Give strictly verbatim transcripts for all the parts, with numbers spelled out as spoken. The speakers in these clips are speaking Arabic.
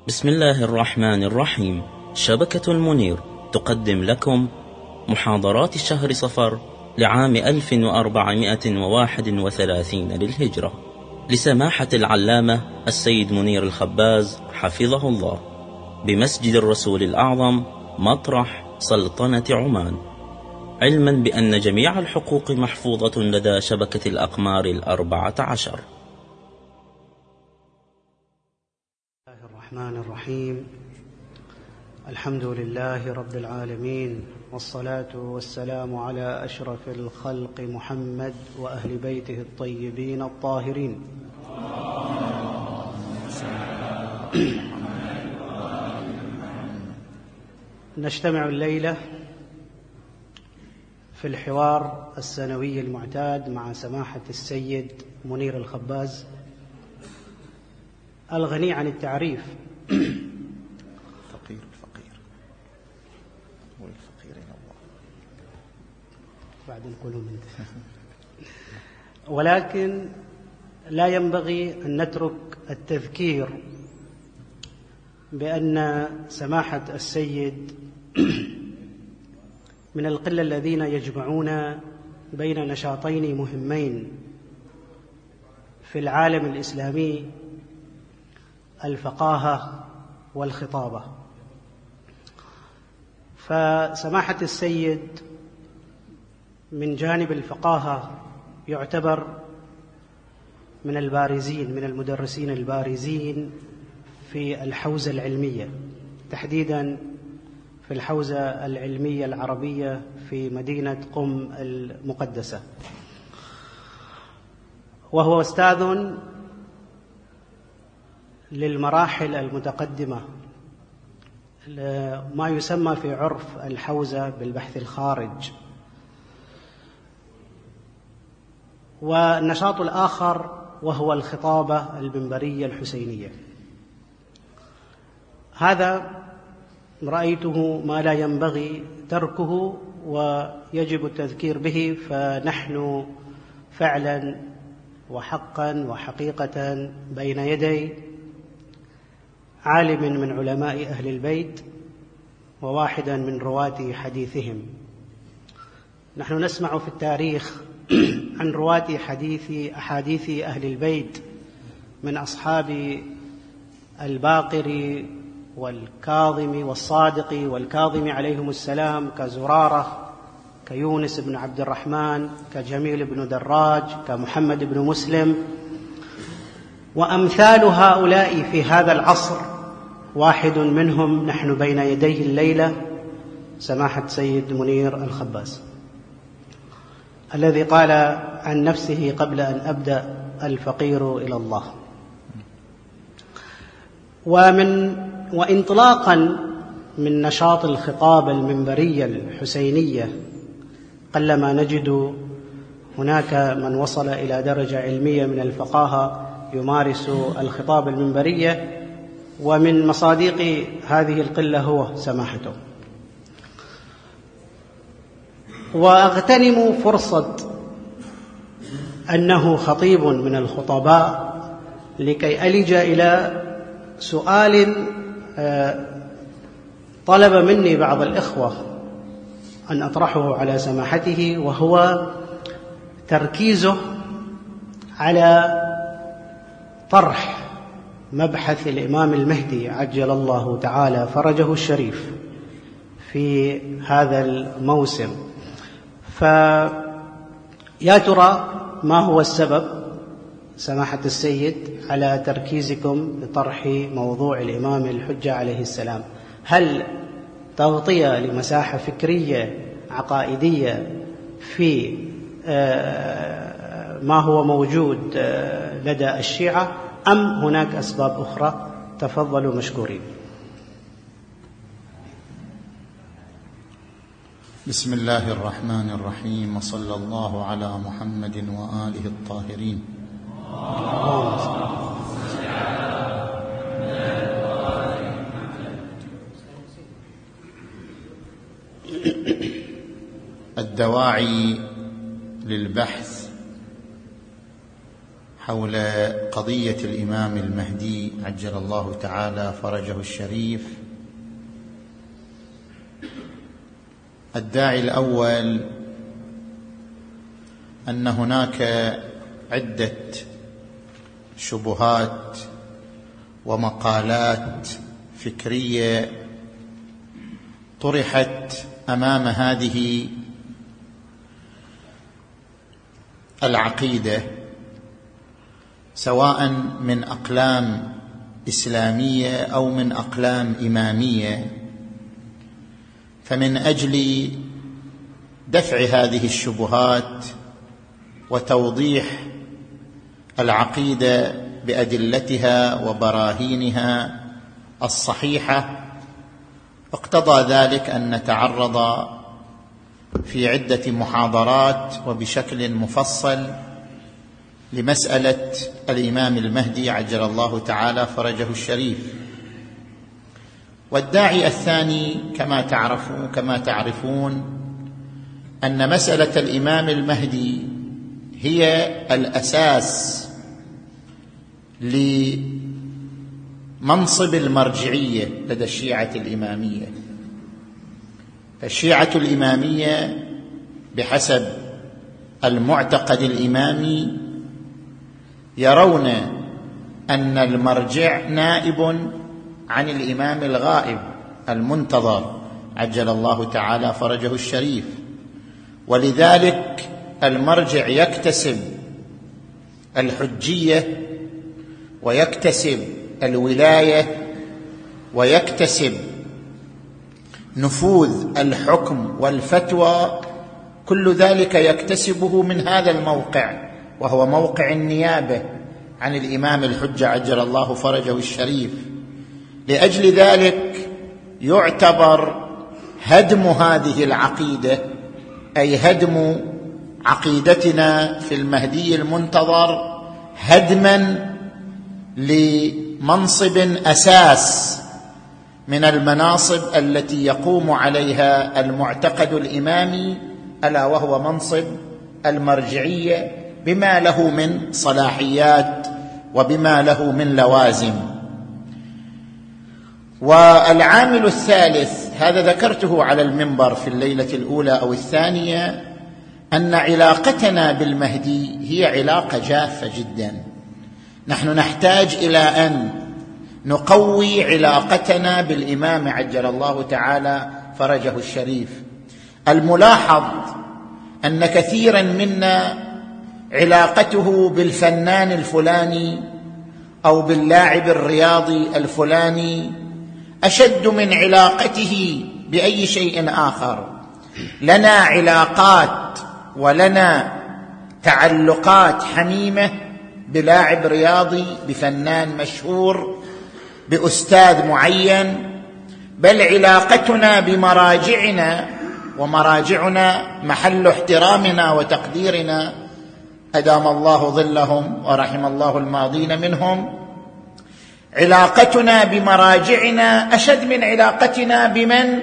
بسم الله الرحمن الرحيم. شبكة المنير تقدم لكم محاضرات شهر صفر لعام ألف وأربعمائة وواحد وثلاثين للهجرة لسماحة العلامة السيد منير الخباز حفظه الله بمسجد الرسول الأعظم مطرح سلطنة عمان، علما بأن جميع الحقوق محفوظة لدى شبكة الأقمار الأربعة عشر. الرحمن الرحيم. الحمد لله رب العالمين، والصلاة والسلام على أشرف الخلق محمد وأهل بيته الطيبين الطاهرين. نجتمع الليلة في الحوار السنوي المعتاد مع سماحة السيد منير الخباز الغني عن التعريف. فقير الفقير والفقير إلى الله بعد نقوله من ولكن لا ينبغي أن نترك التذكير بأن سماحة السيد من القلة الذين يجمعون بين نشاطين مهمين في العالم الإسلامي: الفقاهة والخطابة. فسماحة السيد من جانب الفقاهة يعتبر من البارزين، من المدرسين البارزين في الحوزة العلمية، تحديدا في الحوزة العلمية العربية في مدينة قم المقدسة، وهو أستاذ للمراحل المتقدمة، ما يسمى في عرف الحوزة بالبحث الخارج. والنشاط الآخر وهو الخطابة المنبرية الحسينية. هذا رأيته ما لا ينبغي تركه ويجب التذكير به، فنحن فعلا وحقا وحقيقة بين يدي عالم من علماء أهل البيت وواحدا من رواة حديثهم. نحن نسمع في التاريخ عن رواة حديث أحاديث أهل البيت من أصحاب الباقر والكاظم والصادق والكاظم عليهم السلام، كزرارة، كيونس بن عبد الرحمن، كجميل بن دراج، كمحمد بن مسلم، وأمثال هؤلاء في هذا العصر. واحد منهم نحن بين يديه الليلة، سماحة سيد منير الخباز، الذي قال عن نفسه قبل أن أبدأ: الفقير إلى الله. ومن وانطلاقا من نشاط الخطابة المنبرية الحسينية، قلما نجد هناك من وصل إلى درجة علمية من الفقاهة يمارس الخطابة المنبرية، ومن مصادق هذه القلة هو سماحته. وأغتنم فرصة أنه خطيب من الخطباء لكي ألج إلى سؤال طلب مني بعض الإخوة أن أطرحه على سماحته، وهو تركيزه على طرح مبحث الإمام المهدي عجل الله تعالى فرجه الشريف في هذا الموسم. فيا ترى ما هو السبب سماحة السيد على تركيزكم لطرح موضوع الإمام الحجة عليه السلام؟ هل تغطية لمساحة فكرية عقائدية في ما هو موجود لدى الشيعة، أم هناك أسباب أخرى؟ تفضلوا مشكورين. بسم الله الرحمن الرحيم، وصلى الله على محمد وآله الطاهرين. الدواعي للبحث حول قضية الإمام المهدي عجل الله تعالى فرجه الشريف. الداعي الأول أن هناك عدة شبهات ومقالات فكرية طرحت أمام هذه العقيدة، سواء من أقلام إسلامية أو من أقلام إمامية، فمن أجل دفع هذه الشبهات وتوضيح العقيدة بأدلتها وبراهينها الصحيحة، اقتضى ذلك أن نتعرض في عدة محاضرات وبشكل مفصل لمسألة الإمام المهدي عجل الله تعالى فرجه الشريف. والداعي الثاني كما تعرفون كما تعرفون أن مسألة الإمام المهدي هي الأساس لمنصب المرجعية لدى الشيعة الإمامية. الشيعة الإمامية بحسب المعتقد الإمامي يرون أن المرجع نائب عن الإمام الغائب المنتظر عجل الله تعالى فرجه الشريف، ولذلك المرجع يكتسب الحجية ويكتسب الولاية ويكتسب نفوذ الحكم والفتوى، كل ذلك يكتسبه من هذا الموقع، وهو موقع النيابة عن الإمام الحجة عجل الله فرجه الشريف. لأجل ذلك يعتبر هدم هذه العقيدة، أي هدم عقيدتنا في المهدي المنتظر، هدما لمنصب أساس من المناصب التي يقوم عليها المعتقد الإمامي، ألا وهو منصب المرجعية، بما له من صلاحيات وبما له من لوازم. والعامل الثالث هذا ذكرته على المنبر في الليلة الأولى أو الثانية، أن علاقتنا بالمهدي هي علاقة جافة جدا. نحن نحتاج إلى أن نقوي علاقتنا بالإمام عجل الله تعالى فرجه الشريف. الملاحظ أن كثيرا منا علاقته بالفنان الفلاني أو باللاعب الرياضي الفلاني أشد من علاقته بأي شيء آخر. لنا علاقات ولنا تعلقات حميمة بلاعب رياضي، بفنان مشهور، بأستاذ معين، بل علاقتنا بمراجعنا، ومراجعنا محل احترامنا وتقديرنا أدام الله ظلهم ورحم الله الماضين منهم، علاقتنا بمراجعنا أشد من علاقتنا بمن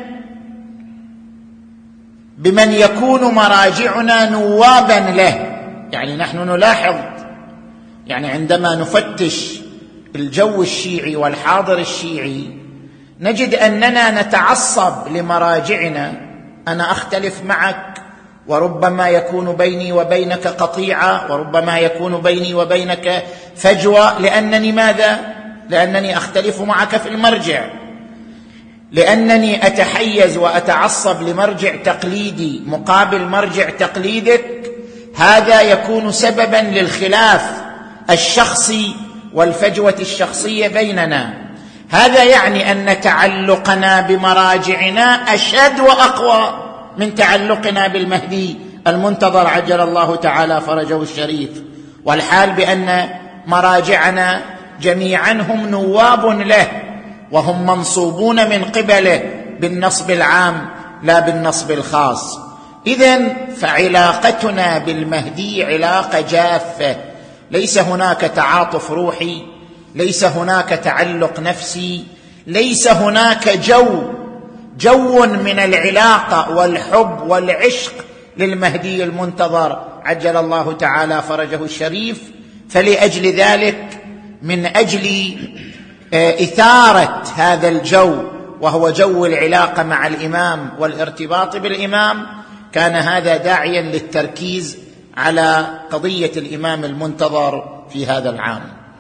بمن يكون مراجعنا نوابا له. يعني نحن نلاحظ، يعني عندما نفتش الجو الشيعي والحاضر الشيعي نجد أننا نتعصب لمراجعنا. أنا أختلف معك، وربما يكون بيني وبينك قطيعة، وربما يكون بيني وبينك فجوة، لأنني ماذا؟ لأنني أختلف معك في المرجع، لأنني أتحيز وأتعصب لمرجع تقليدي مقابل مرجع تقليدك. هذا يكون سببا للخلاف الشخصي والفجوة الشخصية بيننا. هذا يعني أن تعلقنا بمراجعنا أشد وأقوى من تعلقنا بالمهدي المنتظر عجل الله تعالى فرجه الشريف، والحال بأن مراجعنا جميعا هم نواب له، وهم منصوبون من قبله بالنصب العام لا بالنصب الخاص. إذن فعلاقتنا بالمهدي علاقة جافة، ليس هناك تعاطف روحي، ليس هناك تعلق نفسي، ليس هناك جو جو من العلاقة والحب والعشق للمهدي المنتظر عجل الله تعالى فرجه الشريف. فلأجل ذلك من أجل إثارة هذا الجو وهو جو العلاقة مع الإمام والارتباط بالإمام كان هذا داعيا للتركيز على قضية الإمام المنتظر في هذا العام.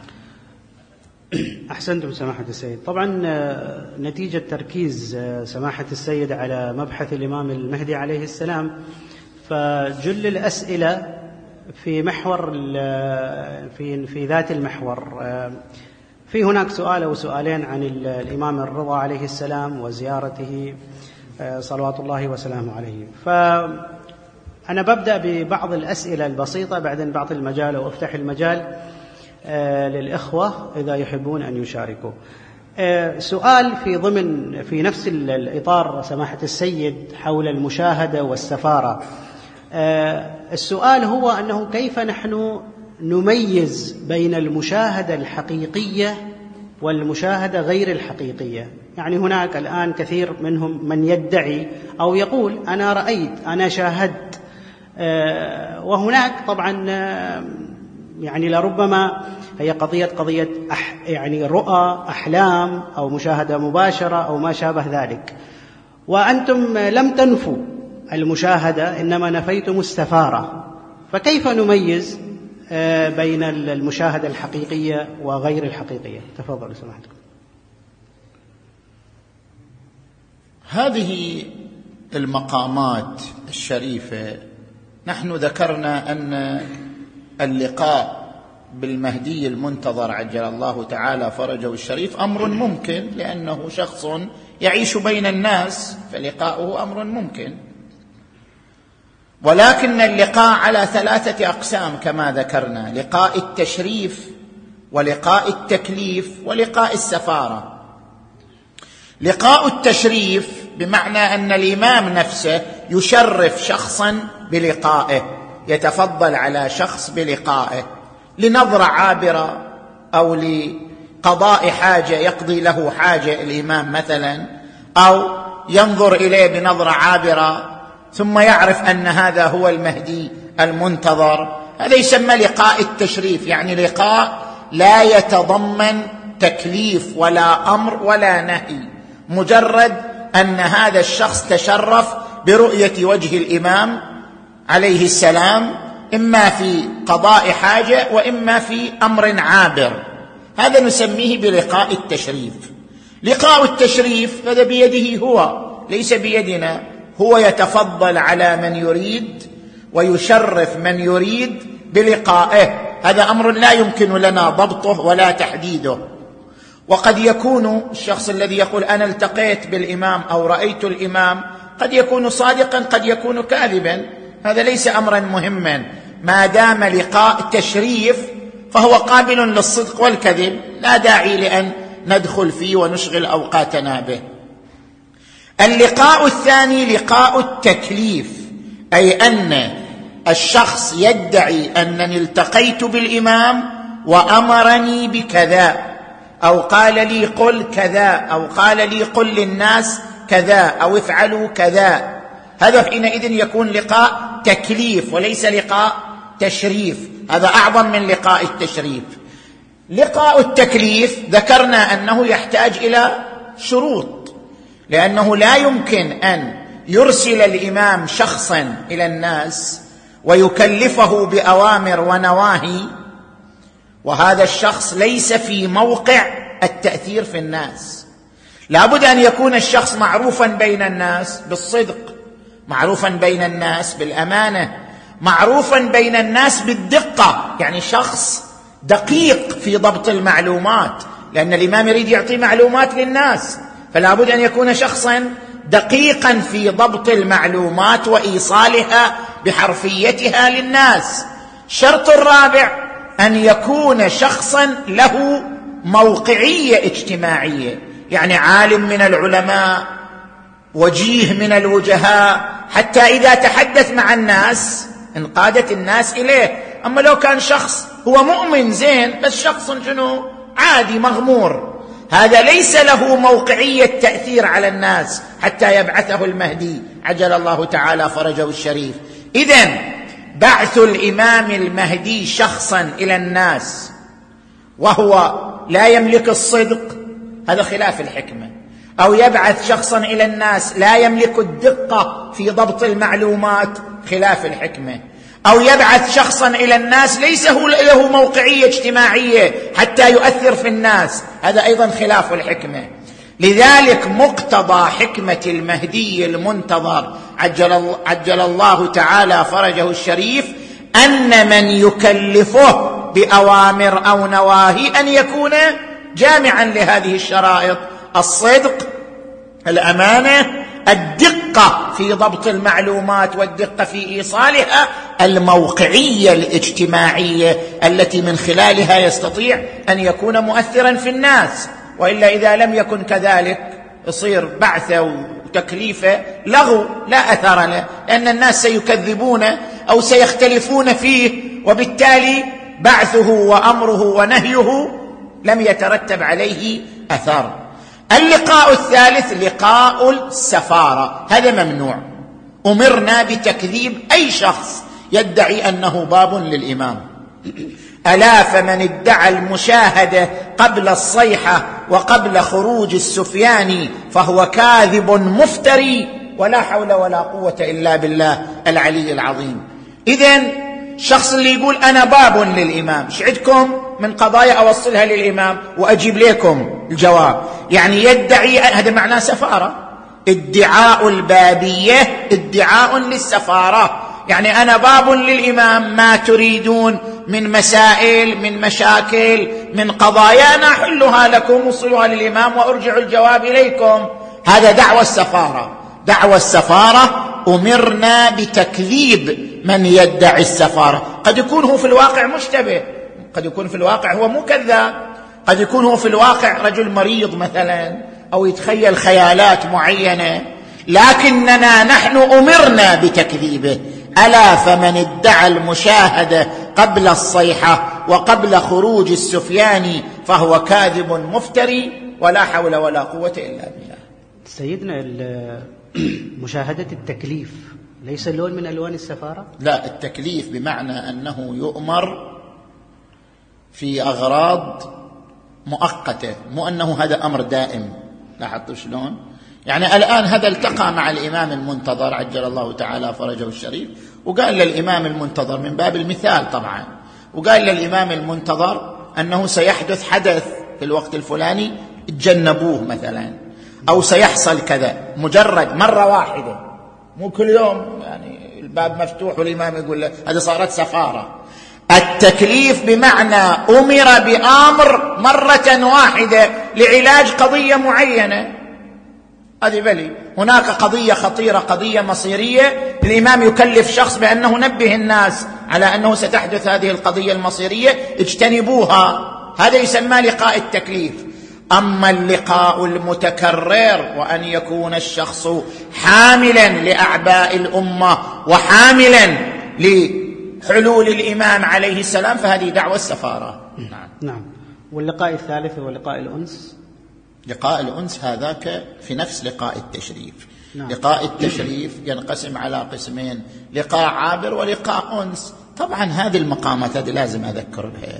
أحسنتم سماحة السيد. طبعا نتيجة تركيز سماحة السيد على مبحث الإمام المهدي عليه السلام فجل الأسئلة في محور في في ذات المحور. في هناك سؤال أو سؤالين عن الإمام الرضا عليه السلام وزيارته صلوات الله وسلامه عليه. فأنا ببدأ ببعض الأسئلة البسيطة بعدين بعطي المجال أو أفتح المجال للإخوة إذا يحبون أن يشاركوا. سؤال في ضمن في نفس الإطار سماحة السيد حول المشاهدة والسفارة. السؤال هو أنه كيف نحن نميز بين المشاهدة الحقيقية والمشاهدة غير الحقيقية؟ يعني هناك الآن كثير منهم من يدعي أو يقول أنا رأيت أنا شاهدت، وهناك طبعا يعني لربما هي قضية قضية أح يعني رؤى أحلام أو مشاهدة مباشرة أو ما شابه ذلك، وأنتم لم تنفوا المشاهدة إنما نفيتم السفارة، فكيف نميز بين المشاهدة الحقيقية وغير الحقيقية؟ تفضل سماحتكم. هذه المقامات الشريفة نحن ذكرنا أن اللقاء بالمهدي المنتظر عجل الله تعالى فرجه الشريف أمر ممكن، لأنه شخص يعيش بين الناس فلقاؤه أمر ممكن، ولكن اللقاء على ثلاثة أقسام كما ذكرنا: لقاء التشريف ولقاء التكليف ولقاء السفارة. لقاء التشريف بمعنى أن الإمام نفسه يشرف شخصا بلقائه، يتفضل على شخص بلقائه لنظرة عابرة أو لقضاء حاجة يقضي له حاجة الإمام مثلا، أو ينظر إليه بنظرة عابرة ثم يعرف أن هذا هو المهدي المنتظر. هذا يسمى لقاء التشريف، يعني لقاء لا يتضمن تكليف ولا أمر ولا نهي، مجرد أن هذا الشخص تشرف برؤية وجه الإمام عليه السلام، إما في قضاء حاجة وإما في أمر عابر. هذا نسميه بلقاء التشريف. لقاء التشريف هذا بيده هو، ليس بيدنا، هو يتفضل على من يريد ويشرف من يريد بلقائه. هذا أمر لا يمكن لنا ضبطه ولا تحديده. وقد يكون الشخص الذي يقول أنا التقيت بالإمام أو رأيت الإمام قد يكون صادقا قد يكون كاذبا، هذا ليس أمرا مهما، ما دام لقاء تشريف فهو قابل للصدق والكذب، لا داعي لأن ندخل فيه ونشغل أوقاتنا به. اللقاء الثاني لقاء التكليف، أي أن الشخص يدعي أنني التقيت بالإمام وأمرني بكذا، أو قال لي قل كذا، أو قال لي قل للناس كذا، أو افعلوا كذا. هذا حينئذ يكون لقاء تكليف وليس لقاء تشريف، هذا أعظم من لقاء التشريف. لقاء التكليف ذكرنا أنه يحتاج إلى شروط، لأنه لا يمكن أن يرسل الإمام شخصا إلى الناس ويكلفه بأوامر ونواهي وهذا الشخص ليس في موقع التأثير في الناس. لا بد أن يكون الشخص معروفا بين الناس بالصدق، معروفا بين الناس بالأمانة، معروفا بين الناس بالدقة، يعني شخص دقيق في ضبط المعلومات، لأن الإمام يريد يعطي معلومات للناس، فلا بد أن يكون شخصا دقيقا في ضبط المعلومات وإيصالها بحرفيتها للناس. الشرط الرابع أن يكون شخصا له موقعية اجتماعية، يعني عالم من العلماء، وجيه من الوجهاء، حتى إذا تحدث مع الناس انقادت الناس إليه. أما لو كان شخص هو مؤمن زين بس شخص شنو عادي مغمور، هذا ليس له موقعية تأثير على الناس حتى يبعثه المهدي عجل الله تعالى فرجه الشريف. إذن بعث الإمام المهدي شخصا إلى الناس وهو لا يملك الصدق هذا خلاف الحكمة، أو يبعث شخصا إلى الناس لا يملك الدقة في ضبط المعلومات خلاف الحكمة، أو يبعث شخصا إلى الناس ليس له موقعية اجتماعية حتى يؤثر في الناس هذا أيضا خلاف الحكمة. لذلك مقتضى حكمة المهدي المنتظر عجل, عجل الله تعالى فرجه الشريف أن من يكلفه بأوامر أو نواهي أن يكون جامعا لهذه الشرائط: الصدق، الأمانة، الدقة في ضبط المعلومات والدقة في إيصالها، الموقعية الاجتماعية التي من خلالها يستطيع أن يكون مؤثرا في الناس. وإلا إذا لم يكن كذلك يصير بعثه وتكليفه لغو لا أثر له، لأن الناس سيكذبون أو سيختلفون فيه، وبالتالي بعثه وأمره ونهيه لم يترتب عليه أثر. اللقاء الثالث لقاء السفارة، هذا ممنوع. أمرنا بتكذيب أي شخص يدعي أنه باب للإمام. ألا فمن ادعى المشاهدة قبل الصيحة وقبل خروج السفياني فهو كاذب مفتري، ولا حول ولا قوة إلا بالله العلي العظيم. إذن شخص اللي يقول أنا باب للإمام، شعدكم من قضايا أوصلها للإمام وأجيب لكم الجواب، يعني يدعي، هذا معناه سفارة. ادعاء البابية ادعاء للسفارة، يعني أنا باب للإمام، ما تريدون من مسائل، من مشاكل، من قضايا أنا أحلها لكم، وصلوها للإمام وأرجع الجواب إليكم. هذا دعوى السفارة. دعوى السفارة أمرنا بتكذيب من يدعي السفارة. قد يكون هو في الواقع مشتبه، قد يكون في الواقع هو مو كذاب، قد يكون هو في الواقع رجل مريض مثلا، أو يتخيل خيالات معينة، لكننا نحن أمرنا بتكذيبه. ألا فمن ادعى المشاهدة قبل الصيحة وقبل خروج السفياني فهو كاذب مفتري، ولا حول ولا قوة إلا بالله. سيدنا مشاهدة التكليف ليس لون من ألوان السفارة؟ لا، التكليف بمعنى أنه يؤمر في أغراض مؤقتة، مو أنه هذا أمر دائم. لاحظتوا شلون؟ يعني الآن هذا التقى مع الإمام المنتظر عجل الله تعالى فرجه الشريف، وقال للإمام المنتظر من باب المثال طبعا، وقال للإمام المنتظر أنه سيحدث حدث في الوقت الفلاني تجنبوه مثلا، أو سيحصل كذا، مجرد مرة واحدة، مو كل يوم يعني الباب مفتوح والإمام يقول له، هذا صارت سفارة. التكليف بمعنى أمر بأمر مرة واحدة لعلاج قضية معينة، هذه بلي. هناك قضية خطيرة، قضية مصيرية، الإمام يكلف شخص بأنه نبه الناس على أنه ستحدث هذه القضية المصيرية، اجتنبوها، هذا يسمى لقاء التكليف. أما اللقاء المتكرر وأن يكون الشخص حاملا لأعباء الأمة وحاملا لحلول الإمام عليه السلام فهذه دعوة السفارة. نعم. نعم. واللقاء الثالث هو لقاء الأنس. لقاء الأنس هذاك في نفس لقاء التشريف. نعم. لقاء التشريف ينقسم على قسمين: لقاء عابر ولقاء أنس. طبعا هذه المقامات هذه لازم أذكر بها.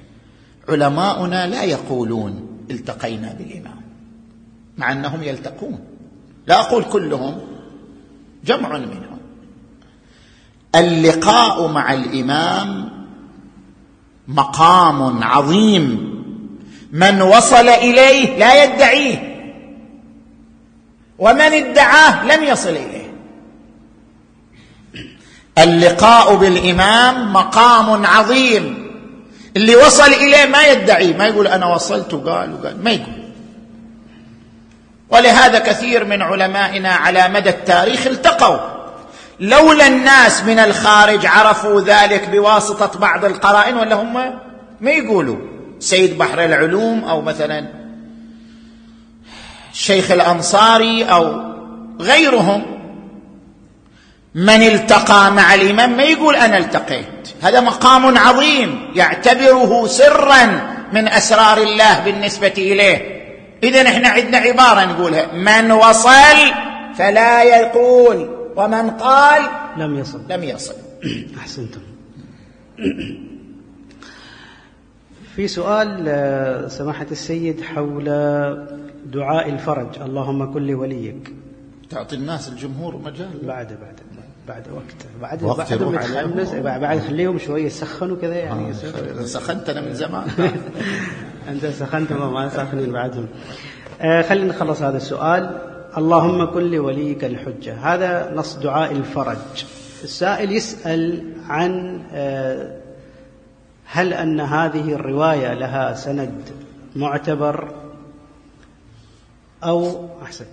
علماؤنا لا يقولون التقينا بالإمام، مع أنهم يلتقون، لا أقول كلهم، جمع منهم. اللقاء مع الإمام مقام عظيم، من وصل إليه لا يدعيه، ومن ادعاه لم يصل إليه. اللقاء بالإمام مقام عظيم، اللي وصل إليه ما يدعي، ما يقول أنا وصلت وقال وقال، ما يقول. ولهذا كثير من علمائنا على مدى التاريخ التقوا، لولا الناس من الخارج عرفوا ذلك بواسطة بعض القرائن، ولا هم ما يقولوا. سيد بحر العلوم أو مثلا الشيخ الأنصاري أو غيرهم، من التقى مع الإمام ما يقول أنا التقيت، هذا مقام عظيم يعتبره سرا من أسرار الله بالنسبة إليه. إذن إحنا عندنا عبارة نقولها: من وصل فلا يقول، ومن قال لم يصل. لم يصل. أحسنتم. في سؤال سماحة السيد حول دعاء الفرج، اللهم كن لوليك. تعطي الناس الجمهور مجال. بعد بعد بعد وقت بعد بعد بعد, بعد خليهم شوية يسخنوا كذا يعني. آه سخنت أنا من زمان. أنت سخنت ما سخنين بعدهم. آه خلينا نخلص هذا السؤال. اللهم كن لوليك الحجة، هذا نص دعاء الفرج. السائل يسأل عن آه هل أن هذه الرواية لها سند معتبر أو أحسن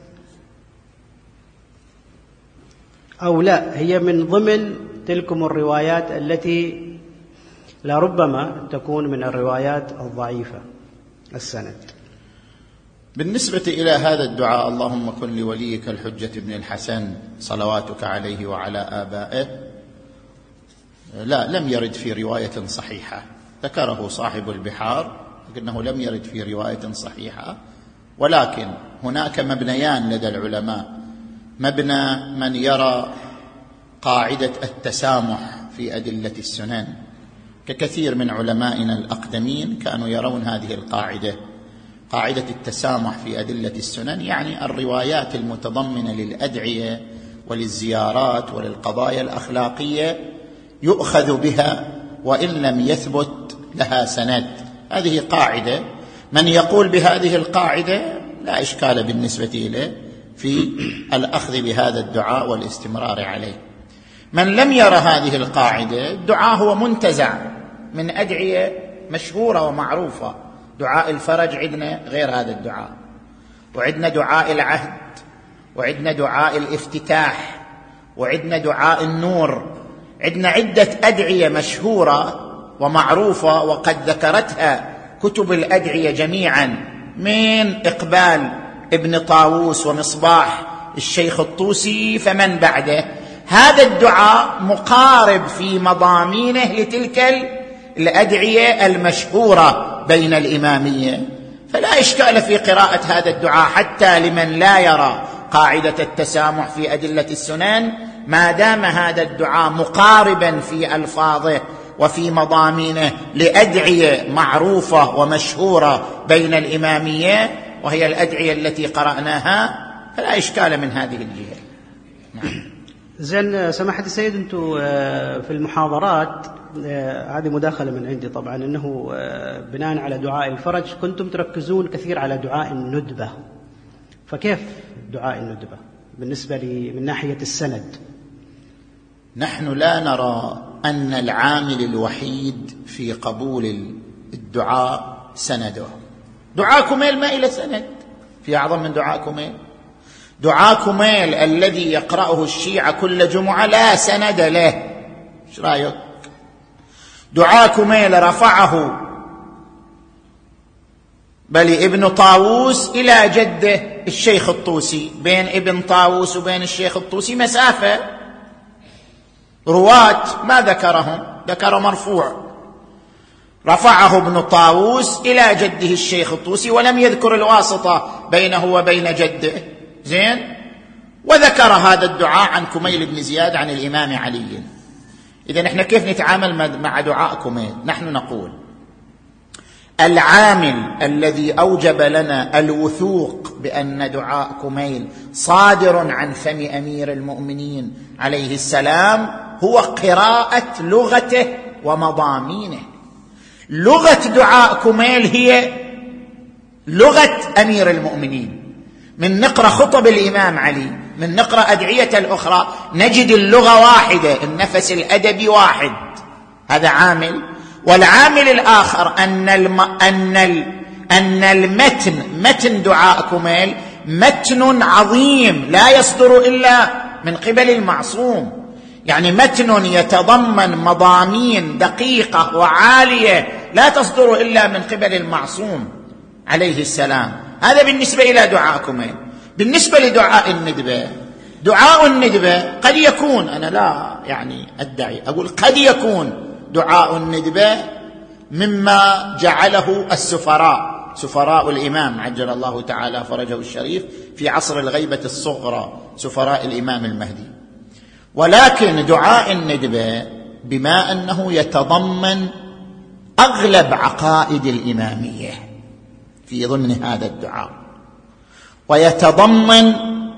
أو لا، هي من ضمن تلكم الروايات التي لربما تكون من الروايات الضعيفة السند. بالنسبة إلى هذا الدعاء اللهم كن لوليك الحجة ابن الحسن صلواتك عليه وعلى آبائه، لا لم يرد في رواية صحيحة، ذكره صاحب البحار لكنه لم يرد في رواية صحيحة. ولكن هناك مبنيان لدى العلماء، مبنى من يرى قاعدة التسامح في أدلة السنن، ككثير من علمائنا الأقدمين كانوا يرون هذه القاعدة، قاعدة التسامح في أدلة السنن، يعني الروايات المتضمنة للأدعية وللزيارات وللقضايا الأخلاقية يؤخذ بها وإن لم يثبت لها سند. هذه قاعدة، من يقول بهذه القاعدة لا إشكال بالنسبة إليه في الأخذ بهذا الدعاء والاستمرار عليه. من لم يرى هذه القاعدة، الدعاء هو منتزع من أدعية مشهورة ومعروفة. دعاء الفرج عندنا غير هذا الدعاء، وعندنا دعاء العهد، وعندنا دعاء الافتتاح، وعندنا دعاء النور، عندنا عدة أدعية مشهورة ومعروفة وقد ذكرتها كتب الأدعية جميعا، من إقبال ابن طاووس ومصباح الشيخ الطوسي فمن بعده. هذا الدعاء مقارب في مضامينه لتلك الأدعية المشهورة بين الإمامية، فلا إشكال في قراءة هذا الدعاء حتى لمن لا يرى قاعدة التسامح في أدلة السنن، ما دام هذا الدعاء مقاربا في ألفاظه وفي مضامينه لأدعية معروفة ومشهورة بين الإمامية وهي الأدعية التي قرأناها، فلا إشكال من هذه الجهة. نعم. زين سماحة السيد، أنتم في المحاضرات، هذه مداخلة من عندي طبعا، أنه بناء على دعاء الفرج كنتم تركزون كثير على دعاء الندبة، فكيف دعاء الندبة بالنسبة لي من ناحية السند؟ نحن لا نرى أن العامل الوحيد في قبول الدعاء سنده. دعاء كميل ما إلى سند، في أعظم من دعاء كميل. دعاء كميل الذي يقرأه الشيعة كل جمعة لا سند له، ايش رأيك؟ دعاء كميل رفعه بل ابن طاووس إلى جده الشيخ الطوسي، بين ابن طاووس وبين الشيخ الطوسي مسافة، رواة ما ذكرهم، ذكر مرفوع، رفعه ابن طاووس إلى جده الشيخ الطوسي ولم يذكر الواسطة بينه وبين جده. زين، وذكر هذا الدعاء عن كميل بن زياد عن الإمام علي. إذن نحن كيف نتعامل مع دعاء كميل؟ نحن نقول العامل الذي أوجب لنا الوثوق بأن دعاء كميل صادر عن فم أمير المؤمنين عليه السلام هو قراءة لغته ومضامينه. لغة دعاء كميل هي لغة أمير المؤمنين. من نقرأ خطب الإمام علي، من نقرأ أدعية الأخرى، نجد اللغة واحدة، النفس الأدبي واحد، هذا عامل. والعامل الآخر أن الم... أن ال... أن المتن، متن دعاء كميل متن عظيم لا يصدر إلا من قبل المعصوم، يعني متن يتضمن مضامين دقيقة وعالية لا تصدر إلا من قبل المعصوم عليه السلام. هذا بالنسبة إلى دعاء كميل. بالنسبة لدعاء الندبة، دعاء الندبة قد يكون، أنا لا يعني أدعي، أقول قد يكون دعاء الندبة مما جعله السفراء، سفراء الإمام عجل الله تعالى فرجه الشريف في عصر الغيبة الصغرى، سفراء الإمام المهدي. ولكن دعاء الندبة بما أنه يتضمن أغلب عقائد الإمامية في ضمن هذا الدعاء، ويتضمن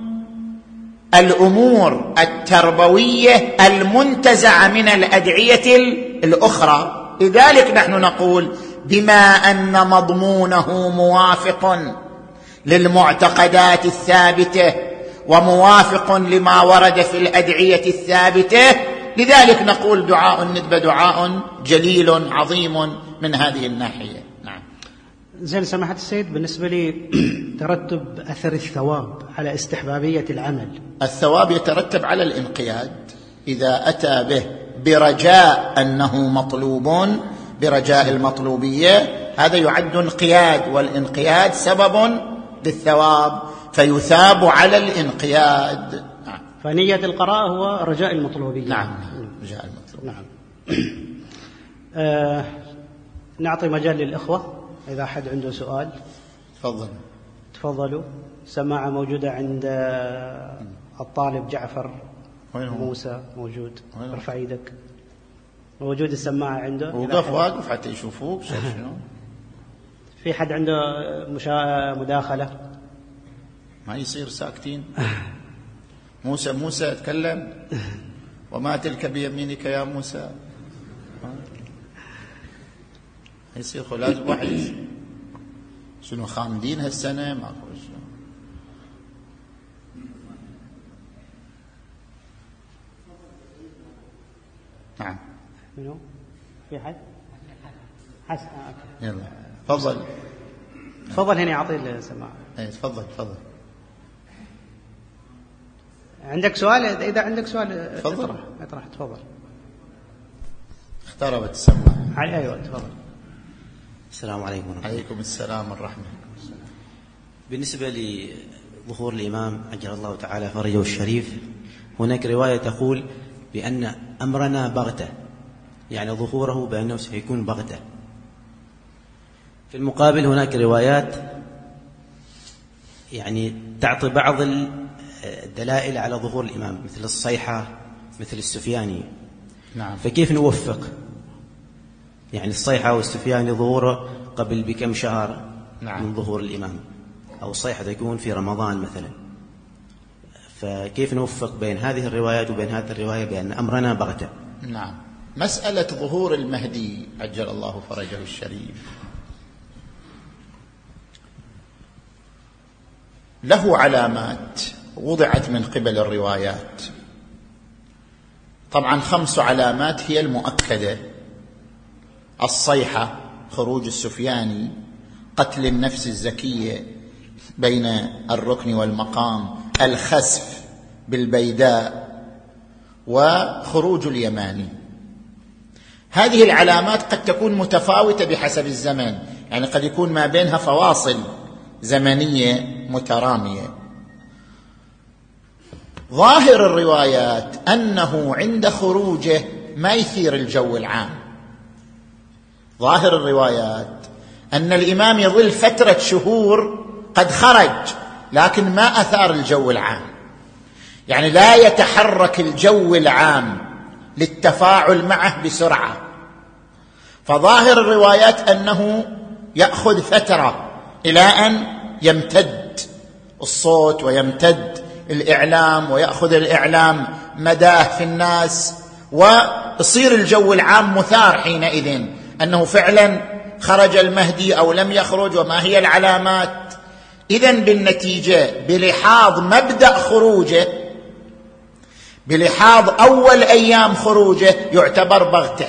الأمور التربوية المنتزعة من الأدعية الأخرى. لذلك نحن نقول بما أن مضمونه موافق للمعتقدات الثابتة وموافق لما ورد في الأدعية الثابتة، لذلك نقول دعاء الندبة دعاء جليل عظيم من هذه الناحية. نعم. زين سماحة السيد، بالنسبة لي ترتب أثر الثواب على استحبابية العمل. الثواب يترتب على الانقياد، إذا أتى به برجاء أنه مطلوب، برجاء المطلوبية، هذا يعد انقياد، والانقياد سبب للثواب فيثاب على الانقياد. نعم. فنية القراءة هو رجاء المطلوبية. نعم، رجاء المطلوب. نعم. آه نعطي مجال للإخوة إذا أحد عنده سؤال. تفضل. تفضلوا. سماعة موجودة عند الطالب جعفر موسى، موجود. ارفع يدك. موجود السماعة عنده. وقف واقف حتى يشوفوك. شوف شنو. في حد عنده مشا... مداخلة؟ ما يصير ساكتين. موسى موسى تكلم. وما تلك بيمينك يا موسى. يصير لازم واحد. شنو خامدين هالسنة؟ ما أقول شنو. نعم. منو؟ في حد؟ حسن. يلا تفضل. تفضل هنا أعطي السماعة. اي تفضل تفضل. عندك سؤال؟ إذا عندك سؤال تفضل. اطرح اطرح. تفضل. اختربت السماعة. أيوة تفضل. السلام عليكم ورحمة الله. عليكم السلام والرحمة. بالنسبة لظهور الإمام عجل الله تعالى فرجه الشريف، هناك رواية تقول بأن أمرنا بغتة، يعني ظهوره بأنه سيكون بغتة. في المقابل هناك روايات يعني تعطي بعض الدلائل على ظهور الإمام، مثل الصيحة، مثل السفياني. نعم. فكيف نوفق يعني الصيحة والسفياني ظهوره قبل بكم شهر نعم. من ظهور الإمام، أو الصيحة تكون في رمضان مثلا، فكيف نوفق بين هذه الروايات وبين هذه الرواية بأن أمرنا بغتة؟ نعم. مسألة ظهور المهدي عجل الله فرجه الشريف له علامات وضعت من قبل الروايات. طبعا خمس علامات هي المؤكدة: الصيحة، خروج السفياني، قتل النفس الزكية بين الركن والمقام، الخسف بالبيداء، وخروج اليماني. هذه العلامات قد تكون متفاوتة بحسب الزمن، يعني قد يكون ما بينها فواصل زمنية مترامية. ظاهر الروايات أنه عند خروجه ما يثير الجو العام. ظاهر الروايات أن الإمام يظل فترة شهور قد خرج لكن ما أثار الجو العام، يعني لا يتحرك الجو العام للتفاعل معه بسرعة. فظاهر الروايات أنه يأخذ فترة إلى أن يمتد الصوت ويمتد الإعلام ويأخذ الإعلام مداه في الناس، ويصير الجو العام مثار حينئذ أنه فعلا خرج المهدي أو لم يخرج وما هي العلامات. إذن بالنتيجة بلحاظ مبدأ خروجه، بلحاظ أول أيام خروجه، يعتبر بغتة،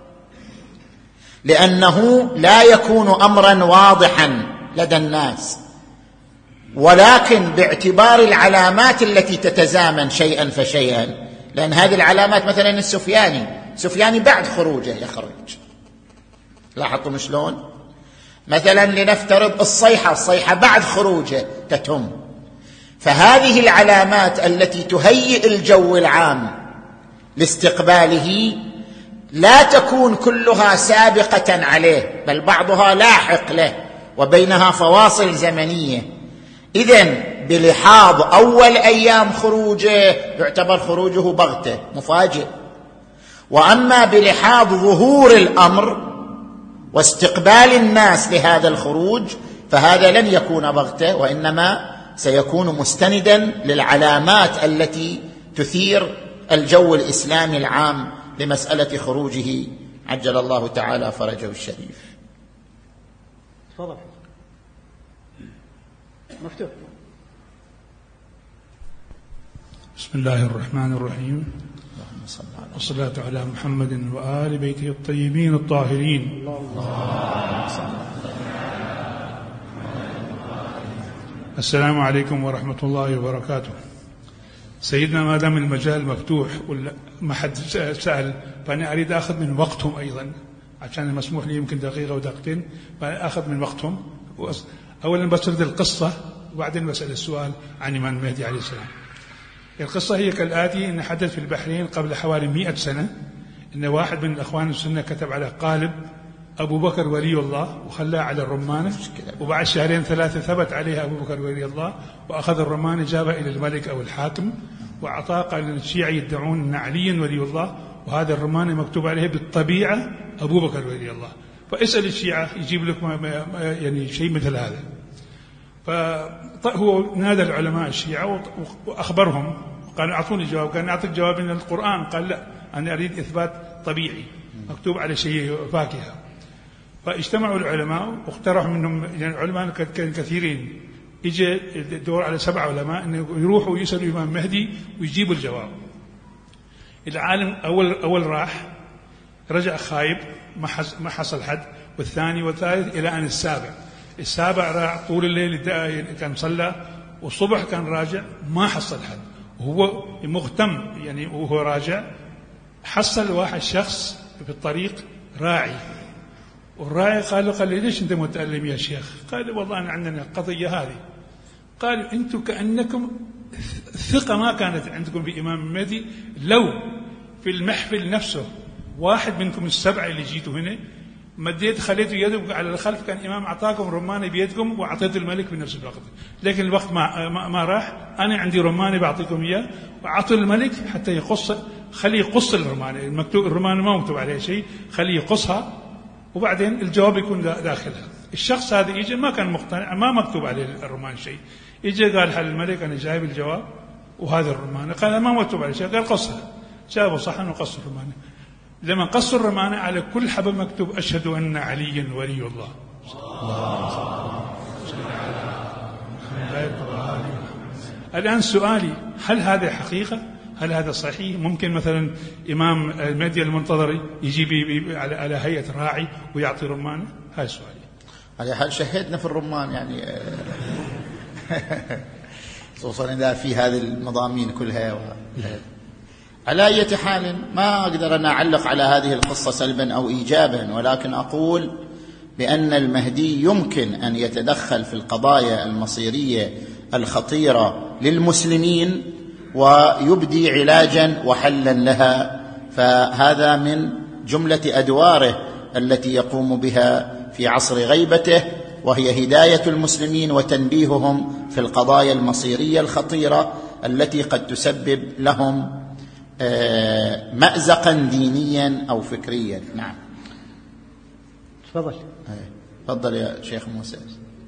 لأنه لا يكون أمرا واضحا لدى الناس، ولكن باعتبار العلامات التي تتزامن شيئا فشيئا. لأن هذه العلامات مثلا السفياني سفياني بعد خروجه يخرج، لاحظتم شلون؟ مثلا لنفترض الصيحة الصيحة بعد خروجه تتم. فهذه العلامات التي تهيئ الجو العام لاستقباله لا تكون كلها سابقة عليه، بل بعضها لاحق له وبينها فواصل زمنية. إذن بلحاظ أول أيام خروجه يعتبر خروجه بغتة مفاجئ، وأما بلحاظ ظهور الأمر واستقبال الناس لهذا الخروج فهذا لن يكون بغتة، وإنما سيكون مستندا للعلامات التي تثير الجو الإسلامي العام لمسألة خروجه عجل الله تعالى فرجه الشريف. تفضل. مفتوح. بسم الله الرحمن الرحيم، والصلاة على محمد وآل بيته الطيبين الطاهرين. السلام عليكم ورحمة الله وبركاته. سيدنا، ما دام المجال مفتوح ولا ما حد سأل، فأنا أريد أخذ من وقتهم أيضا، عشان المسموح لي يمكن دقيقة ودقيقتين، فأخذ من وقتهم. أولا بسرد القصة وبعدين بسأل السؤال عن إمام المهدي عليه السلام. القصة هي كالآتي: إن حدث في البحرين قبل حوالي مئة سنة إن واحد من الأخوان السنة كتب على قالب أبو بكر ولي الله وخلاه على الرمانة، وبعد شهرين ثلاثة ثبت عليها أبو بكر ولي الله، وأخذ الرمانة جابها إلى الملك أو الحاكم وأعطاه، قال أن الشيعة يدعون أن علي ولي الله، وهذا الرمانة مكتوب عليه بالطبيعة أبو بكر ولي الله، فاسأل الشيعة يجيب لك ما ما يعني شيء مثل هذا. فهو نادى العلماء الشيعة وأخبرهم، قال أعطوني جواب. كان أعطيك جواب من القرآن؟ قال لا، أنا أريد إثبات طبيعي مكتوب على شيء فاكهة. فاجتمعوا العلماء واقترحوا منهم، يعني العلماء كانوا كثيرين، اجى الدور على سبع علماء انه يروحوا يسالوا الامام مهدي ويجيبوا الجواب. العالم اول اول راح رجع خايب، ما ما حصل حد، والثاني والثالث الى ان السابع. السابع راح طول الليل كان صلى، والصبح كان راجع ما حصل حد، وهو مغتم يعني وهو راجع حصل واحد شخص في الطريق راعي، والراعي قال له قال لي ليش أنت متألم يا شيخ؟ قال والله أنا عندنا القضية هذه. قال أنتم كأنكم الثقة ما كانت عندكم بإمام المهدي، لو في المحفل نفسه واحد منكم السبعة اللي جيتوا هنا مديت خليتوا يدكم على الخلف، كان إمام أعطاكم رمانة بيدكم وأعطيت الملك بنفس الوقت، لكن الوقت ما, ما, ما راح. أنا عندي رمانة بعطيكم إياه، وأعطوا الملك حتى يقص، خليه يقص الرمانة، المكتوب الرمانة ما مكتوب عليها شيء، خليه يقصها وبعدين الجواب يكون داخلها. الشخص هذا يجي ما كان مقتنع، ما مكتوب عليه الرمان شيء، يجي قال حل الملك أنا جايب الجواب وهذا الرمانة، قال ما مكتوب عليه شيء، قال قصها. جابوا صحن وقصوا الرمانة. لما قصوا الرمانة على كل حبل مكتوب أشهد أن عليا ولي الله. الآن سؤالي، هل هذا حقيقة؟ هل هذا صحيح؟ ممكن مثلا إمام المهدي المنتظر يجيب على على هيئة راعي ويعطي رمانة؟ هذا سؤالي. على حال شهدنا في الرمان يعني خصوصا إذا في هذه المضامين كلها و... على أي حال ما أقدر أن أعلق على هذه القصة سلبا أو إيجابا، ولكن أقول بأن المهدي يمكن أن يتدخل في القضايا المصيرية الخطيرة للمسلمين ويبدي علاجا وحلا لها، فهذا من جملة أدواره التي يقوم بها في عصر غيبته، وهي هداية المسلمين وتنبيههم في القضايا المصيرية الخطيرة التي قد تسبب لهم مأزقا دينيا أو فكريا. نعم تفضل. تفضل يا شيخ موسى.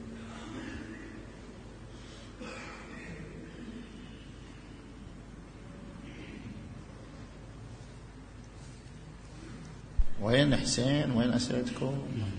وين حسين؟ وين أسئلتكم؟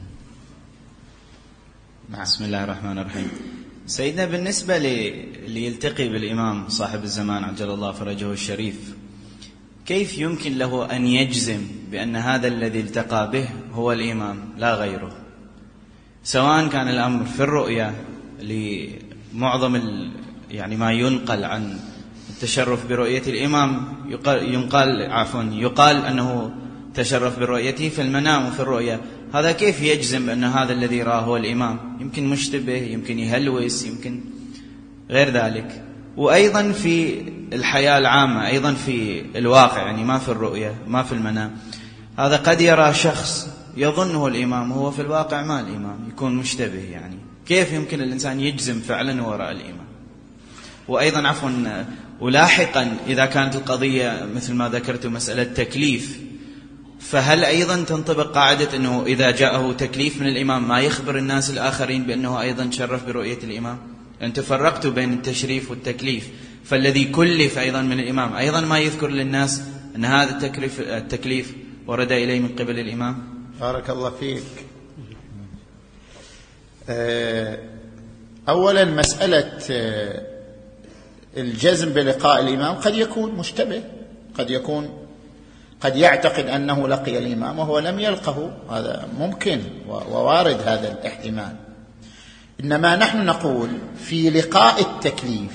نعم. بسم الله الرحمن الرحيم. سيدنا، بالنسبة اللي يلتقي بالإمام صاحب الزمان عجل الله فرجه الشريف، كيف يمكن له أن يجزم بأن هذا الذي التقى به هو الإمام لا غيره، سواء كان الأمر في الرؤية لمعظم يعني ما ينقل عن التشرف برؤية الإمام، يقال عفوا يقال أنه تشرف برؤيته في المنام وفي الرؤية، هذا كيف يجزم بأن هذا الذي راه هو الإمام؟ يمكن مشتبه، يمكن يهلوس، يمكن غير ذلك. وأيضا في الحياة العامة، أيضا في الواقع، يعني ما في الرؤية ما في المنام، هذا قد يرى شخص يظنه الإمام وهو في الواقع ما الإمام، يكون مشتبه. يعني كيف يمكن الإنسان يجزم فعلا وراء الإمام؟ وأيضا عفوا ولاحقا إذا كانت القضية مثل ما ذكرت مسألة تكليف، فهل أيضا تنطبق قاعدة أنه إذا جاءه تكليف من الإمام ما يخبر الناس الآخرين بأنه أيضا شرف برؤية الإمام؟ أنتم فرقتوا بين التشريف والتكليف، فالذي كلف أيضا من الإمام أيضا ما يذكر للناس أن هذا التكليف, التكليف ورد إليه من قبل الإمام. بارك الله فيك. أولا مسألة الجزم بلقاء الإمام قد يكون مشتبه، قد يكون قد يعتقد أنه لقي الإمام وهو لم يلقه، هذا ممكن ووارد هذا الاحتمال. إنما نحن نقول في لقاء التكليف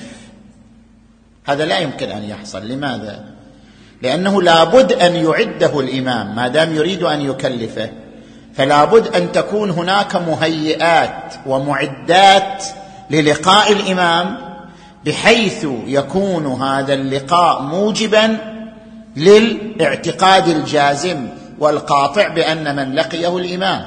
هذا لا يمكن أن يحصل. لماذا؟ لأنه لابد أن يعده الإمام ما دام يريد أن يكلفه، فلابد أن تكون هناك مهيئات ومعدات للقاء الإمام بحيث يكون هذا اللقاء موجبا للاعتقاد الجازم والقاطع بأن من لقيه الإمام.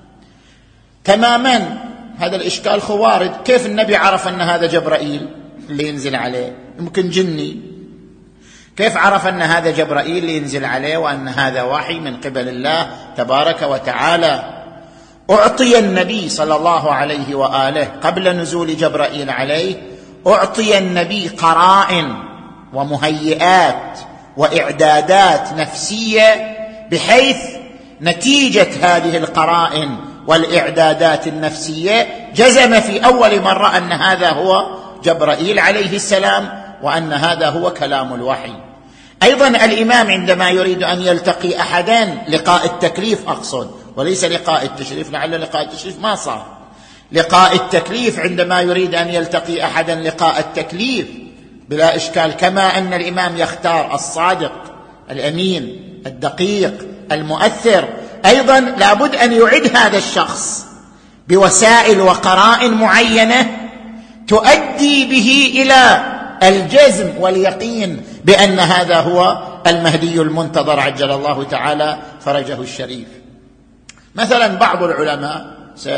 تماما هذا الإشكال خوارد. كيف النبي عرف أن هذا جبرائيل اللي ينزل عليه؟ يمكن جني. كيف عرف أن هذا جبرائيل اللي ينزل عليه وأن هذا وحي من قبل الله تبارك وتعالى؟ أعطي النبي صلى الله عليه وآله قبل نزول جبرائيل عليه، أعطي النبي قرائن ومهيئات وإعدادات نفسية بحيث نتيجة هذه القرائن والإعدادات النفسية جزم في أول مرة أن هذا هو جبرائيل عليه السلام وأن هذا هو كلام الوحي. أيضا الإمام عندما يريد أن يلتقي أحدا لقاء التكليف أقصد، وليس لقاء التشريف، لعل لقاء التشريف ما صار، لقاء التكليف عندما يريد أن يلتقي أحدا لقاء التكليف بلا إشكال، كما أن الإمام يختار الصادق الأمين الدقيق المؤثر، أيضا لابد أن يعد هذا الشخص بوسائل وقرائن معينة تؤدي به إلى الجزم واليقين بأن هذا هو المهدي المنتظر عجل الله تعالى فرجه الشريف. مثلا بعض العلماء،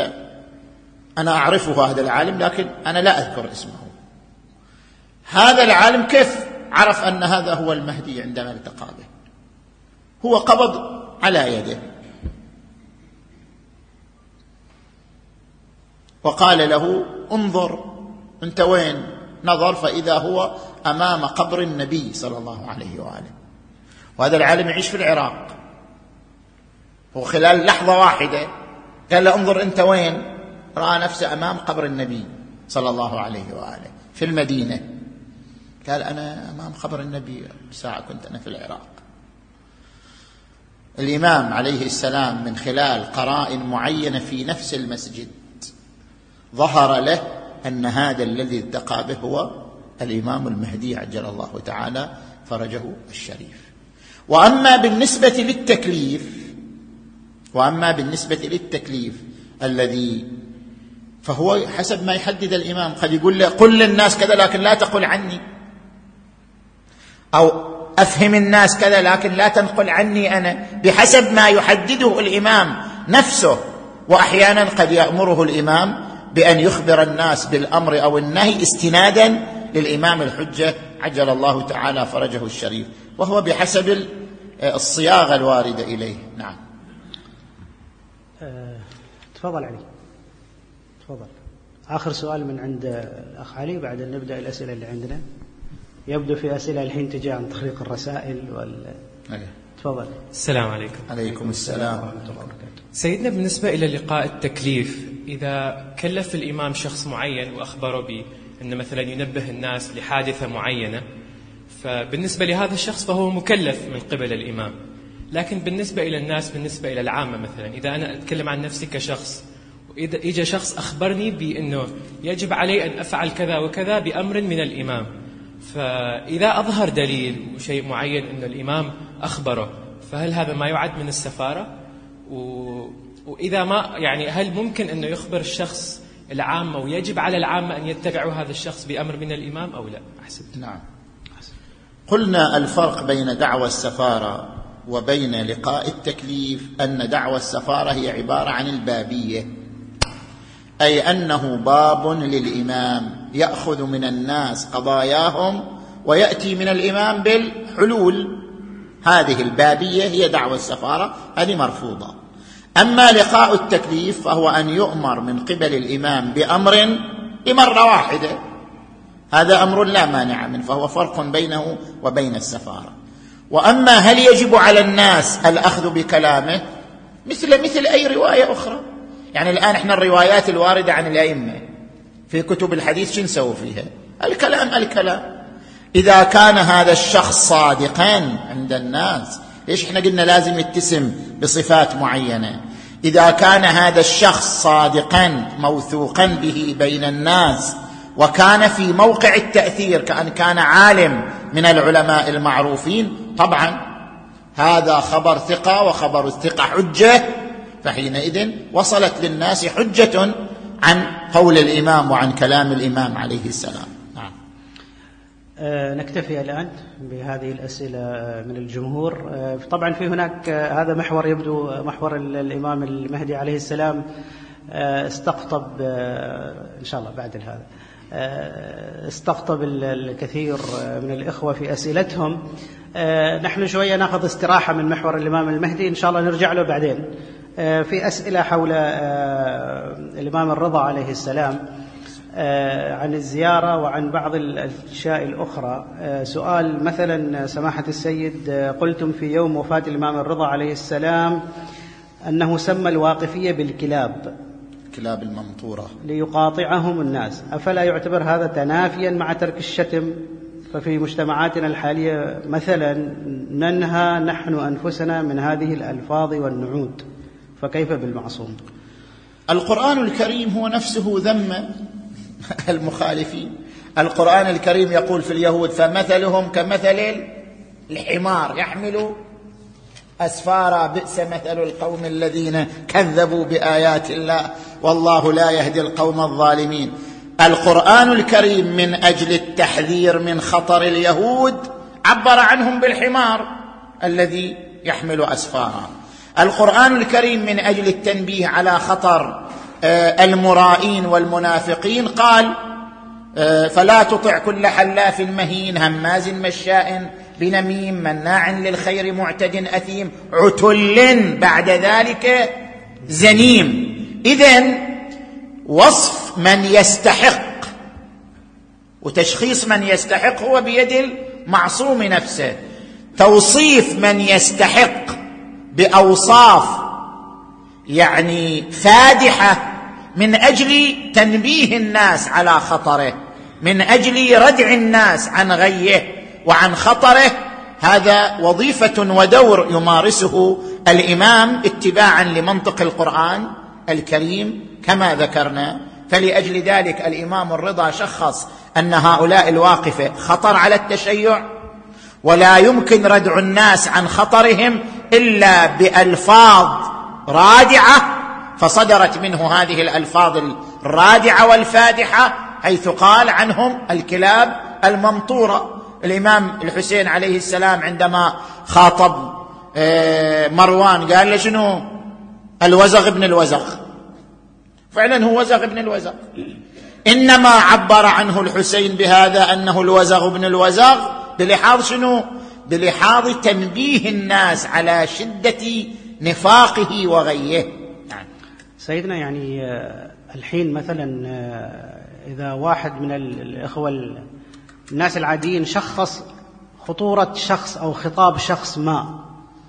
أنا أعرفه هذا العالم لكن أنا لا أذكر اسمه، هذا العالم كيف عرف أن هذا هو المهدي عندما التقى به؟ هو قبض على يده وقال له انظر أنت وين؟ نظر فإذا هو أمام قبر النبي صلى الله عليه وآله، وهذا العالم يعيش في العراق، وخلال لحظة واحدة قال له انظر أنت وين؟ رأى نفسه أمام قبر النبي صلى الله عليه وآله في المدينة، قال أنا أمام قبر النبي ساعة كنت أنا في العراق. الإمام عليه السلام من خلال قرائن معينة في نفس المسجد ظهر له أن هذا الذي التقى به هو الإمام المهدي عجل الله تعالى فرجه الشريف. وأما بالنسبة للتكليف وأما بالنسبة للتكليف الذي فهو حسب ما يحدد الإمام، قد يقول له قل للناس كذا لكن لا تقل عني، أو أفهم الناس كذا لكن لا تنقل عني أنا، بحسب ما يحدده الإمام نفسه. وأحيانا قد يأمره الإمام بأن يخبر الناس بالأمر أو النهي استنادا للإمام الحجة عجل الله تعالى فرجه الشريف، وهو بحسب الصياغة الواردة إليه. نعم. أه، تفضل علي، تفضل. آخر سؤال من عند الأخ علي بعد أن نبدأ الأسئلة اللي عندنا. يبدو في أسئلة الحين تجي عن طريق الرسائل وال... تفضل. السلام عليكم. عليكم السلام ورحمة الله وبركاته. سيدنا، بالنسبة إلى لقاء التكليف، إذا كلف الإمام شخص معين وأخبره بأن مثلا ينبه الناس لحادثة معينة، فبالنسبة لهذا الشخص فهو مكلف من قبل الإمام. لكن بالنسبة إلى الناس، بالنسبة إلى العامة مثلا، إذا أنا أتكلم عن نفسي كشخص وإذا إجا شخص أخبرني بأنه يجب علي أن أفعل كذا وكذا بأمر من الإمام، فإذا أظهر دليل وشيء معين أن الإمام أخبره، فهل هذا ما يعد من السفارة؟ وإذا ما يعني هل ممكن أنه يخبر الشخص العامة ويجب على العامة أن يتبعوا هذا الشخص بأمر من الإمام أو لا؟ أحسنت. نعم. قلنا الفرق بين دعوى السفارة وبين لقاء التكليف أن دعوى السفارة هي عبارة عن البابية، أي أنه باب للإمام يأخذ من الناس قضاياهم ويأتي من الإمام بالحلول. هذه البابية هي دعوى السفارة، هذه مرفوضة. أما لقاء التكليف فهو أن يؤمر من قبل الإمام بأمر لمرة واحدة، هذا أمر لا مانع منه، فهو فرق بينه وبين السفارة. وأما هل يجب على الناس الأخذ بكلامه؟ مثل مثل أي رواية أخرى. يعني الآن إحنا الروايات الواردة عن الأئمة في كتب الحديث شو نسوي فيها؟ الكلام الكلام. إذا كان هذا الشخص صادقا عند الناس، ليش إحنا قلنا لازم يتسم بصفات معينة؟ إذا كان هذا الشخص صادقا موثوقا به بين الناس وكان في موقع التأثير كأن كان عالم من العلماء المعروفين، طبعا هذا خبر ثقة، وخبر الثقة حجة، فحينئذ وصلت للناس حجة عن قول الإمام وعن كلام الإمام عليه السلام. نعم. أه نكتفي الآن بهذه الأسئلة من الجمهور. أه طبعا في هناك أه هذا محور يبدو محور الإمام المهدي عليه السلام أه استقطب أه إن شاء الله بعد هذا استقطب الكثير من الإخوة في أسئلتهم. نحن شوية نأخذ استراحة من محور الإمام المهدي، إن شاء الله نرجع له بعدين. في أسئلة حول الإمام الرضا عليه السلام عن الزيارة وعن بعض الأشياء الأخرى. سؤال مثلا سماحة السيد، قلتم في يوم وفاة الإمام الرضا عليه السلام أنه سمى الواقفية بالكلاب، كلاب الممطورة، ليقاطعهم الناس، أفلا يعتبر هذا تنافيا مع ترك الشتم؟ ففي مجتمعاتنا الحالية مثلا ننهى نحن أنفسنا من هذه الألفاظ والنعود، فكيف بالمعصوم؟ القرآن الكريم هو نفسه ذم المخالفين. القرآن الكريم يقول في اليهود: فمثلهم كمثل الحمار يحمل أسفارا بئس مثل القوم الذين كذبوا بآيات الله والله لا يهدي القوم الظالمين. القرآن الكريم من أجل التحذير من خطر اليهود عبر عنهم بالحمار الذي يحمل أسفارا. القرآن الكريم من أجل التنبيه على خطر المرائين والمنافقين قال: فلا تطع كل حلاف مهين هماز مشاء بنميم مناع للخير معتد أثيم عتل بعد ذلك زنيم. إذن وصف من يستحق وتشخيص من يستحق هو بيد المعصوم نفسه. توصيف من يستحق بأوصاف يعني فادحة من أجل تنبيه الناس على خطره، من أجل ردع الناس عن غيه وعن خطره، هذا وظيفة ودور يمارسه الإمام اتباعا لمنطق القرآن الكريم كما ذكرنا. فلأجل ذلك الإمام الرضا شخص أن هؤلاء الواقفة خطر على التشيع، ولا يمكن ردع الناس عن خطرهم إلا بألفاظ رادعة، فصدرت منه هذه الألفاظ الرادعة والفادحة، حيث قال عنهم الكلاب الممطورة. الإمام الحسين عليه السلام عندما خاطب مروان قال له شنو؟ الوزغ ابن الوزغ، فعلا هو وزغ ابن الوزغ. إنما عبر عنه الحسين بهذا أنه الوزغ ابن الوزغ بلحاظ شنو؟ بلحاظ تنبيه الناس على شدة نفاقه وغيه. سيدنا يعني الحين مثلا إذا واحد من الإخوة الناس العاديين شخص خطورة شخص أو خطاب شخص ما،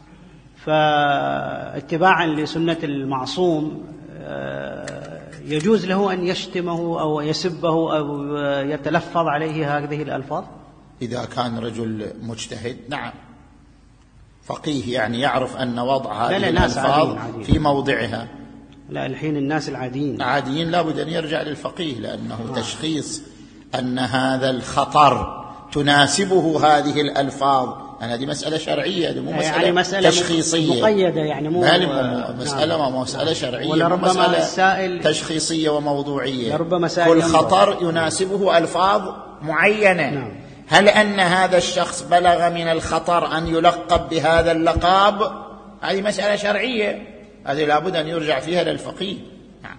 فاتباعا لسنة المعصوم يجوز له أن يشتمه أو يسبه أو يتلفظ عليه هذه الألفاظ؟ إذا كان رجل مجتهد نعم، فقيه يعني يعرف أن وضع هذه الألفاظ في موضعها. لا الحين الناس العاديين العاديين لابد أن يرجع للفقيه، لأنه آه. تشخيص أن هذا الخطر تناسبه هذه الألفاظ، أنا دي مسألة شرعية، دي مو مسألة, يعني مسألة تشخيصية مقيدة، يعني مو مسألة نعم. مو مسألة شرعية، ولربما مسألة السائل تشخيصية وموضوعية. كل خطر يناسبه ألفاظ معينة. نعم. هل أن هذا الشخص بلغ من الخطر أن يلقب بهذا اللقب؟ هذه مسألة شرعية، هذه لابد أن يرجع فيها للفقيه. نعم.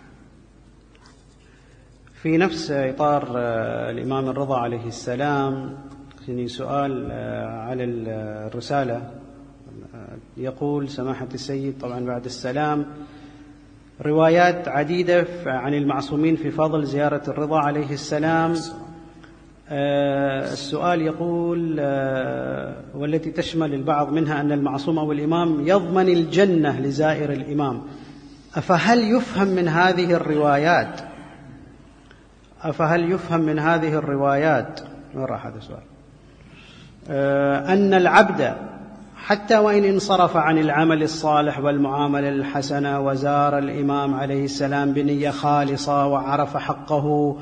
في نفس إطار الإمام الرضا عليه السلام سؤال على الرسالة يقول سماحة السيد طبعا بعد السلام: روايات عديدة عن المعصومين في فضل زيارة الرضا عليه السلام. السؤال يقول: والتي تشمل البعض منها أن المعصوم أو الإمام يضمن الجنة لزائر الإمام، أفهل يفهم من هذه الروايات أفهل يفهم من هذه الروايات وين راح هذا السؤال أن العبد حتى وإن انصرف عن العمل الصالح والمعاملة الحسنة وزار الإمام عليه السلام بنية خالصة وعرف حقه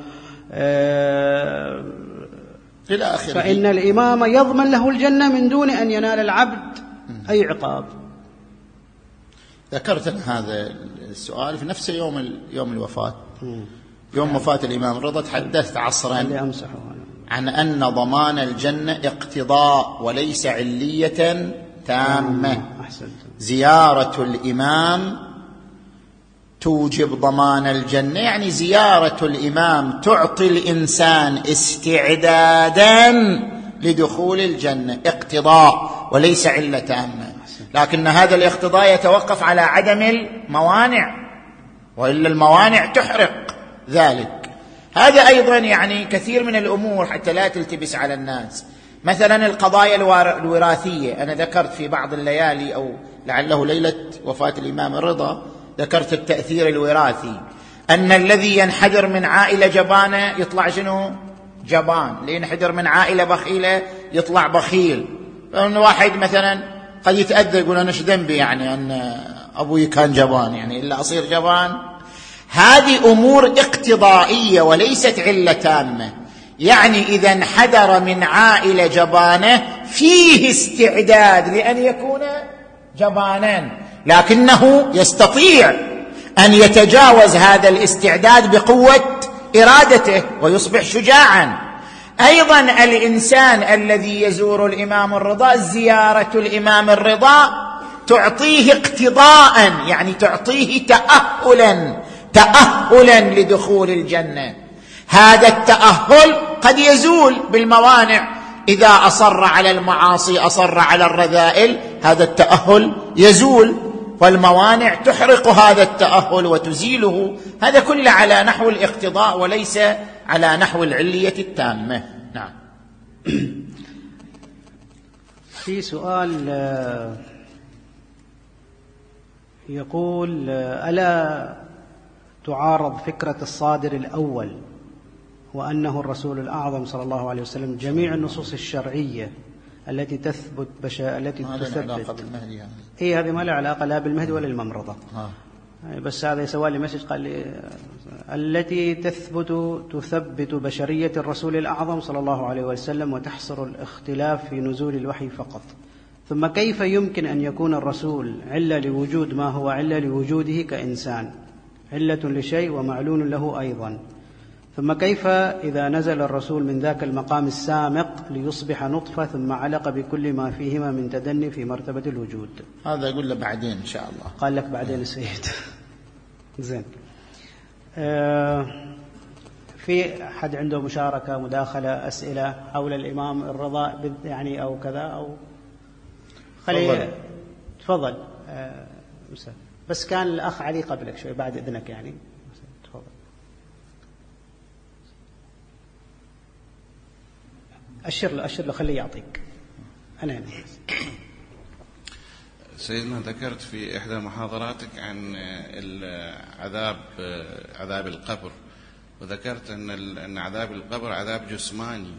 إلى آخره، فإن الإمام يضمن له الجنة من دون أن ينال العبد أي عقاب؟ ذكرت هذا السؤال في نفس يوم يوم الوفاة، يوم وفاة الإمام الرضا تحدثت عصرا عن أن ضمان الجنة اقتضاء وليس علية تامة. زيارة الإمام توجب ضمان الجنة، يعني زيارة الإمام تعطي الإنسان استعدادا لدخول الجنة، اقتضاء وليس علة تامة. لكن هذا الاقتضاء يتوقف على عدم الموانع، وإلا الموانع تحرق ذلك. هذا أيضا يعني كثير من الأمور حتى لا تلتبس على الناس. مثلا القضايا الوراثية، أنا ذكرت في بعض الليالي أو لعله ليلة وفاة الإمام الرضا ذكرت التأثير الوراثي، أن الذي ينحدر من عائلة جبانة يطلع شنو؟ جبان. اللي ينحدر من عائلة بخيلة يطلع بخيل. فإن واحد مثلا قد يتأذى يقول أنا ايش ذنبي يعني أن أبوي كان جبان، يعني إلا أصير جبان. هذه أمور اقتضائية وليست علة تامة. يعني إذا انحدر من عائلة جبانة فيه استعداد لأن يكون جبانا، لكنه يستطيع أن يتجاوز هذا الاستعداد بقوة إرادته ويصبح شجاعا. أيضا الإنسان الذي يزور الإمام الرضا، زيارة الإمام الرضا تعطيه اقتضاء، يعني تعطيه تأهلا تأهلا لدخول الجنة. هذا التأهل قد يزول بالموانع، إذا أصر على المعاصي أصر على الرذائل هذا التأهل يزول، والموانع تحرق هذا التأهل وتزيله. هذا كله على نحو الاقتضاء وليس على نحو العلية التامة. نعم. في سؤال يقول: ألا تعارض فكرة الصادر الأول وأنه الرسول الأعظم صلى الله عليه وسلم جميع النصوص الشرعية التي تثبت بشا... التي تثبت هي هذه ما لها علاقة لا بالمهدي ولا الممرضة، بس هذا يسوى لي مسج قال لي التي تثبت تثبت بشرية الرسول الأعظم صلى الله عليه وسلم وتحصر الاختلاف في نزول الوحي فقط. ثم كيف يمكن أن يكون الرسول علة لوجود ما هو علة لوجوده كإنسان، علة لشيء ومعلول له أيضا؟ ثم كيف إذا نزل الرسول من ذاك المقام السامق ليصبح نطفة ثم علق بكل ما فيهما من تدني في مرتبة الوجود؟ هذا أقول له بعدين إن شاء الله. قال لك بعدين السيد. زين. آه في أحد عنده مشاركة مداخلة أسئلة حول الإمام الرضا يعني أو كذا أو خلي تفضل. آه بس كان الأخ علي قبلك شوي بعد إذنك يعني. تفضل. أشر له أشر له خليه يعطيك. أنا هنا. سيدنا ذكرت في إحدى محاضراتك عن العذاب عذاب القبر، وذكرت أن أن عذاب القبر عذاب جسماني.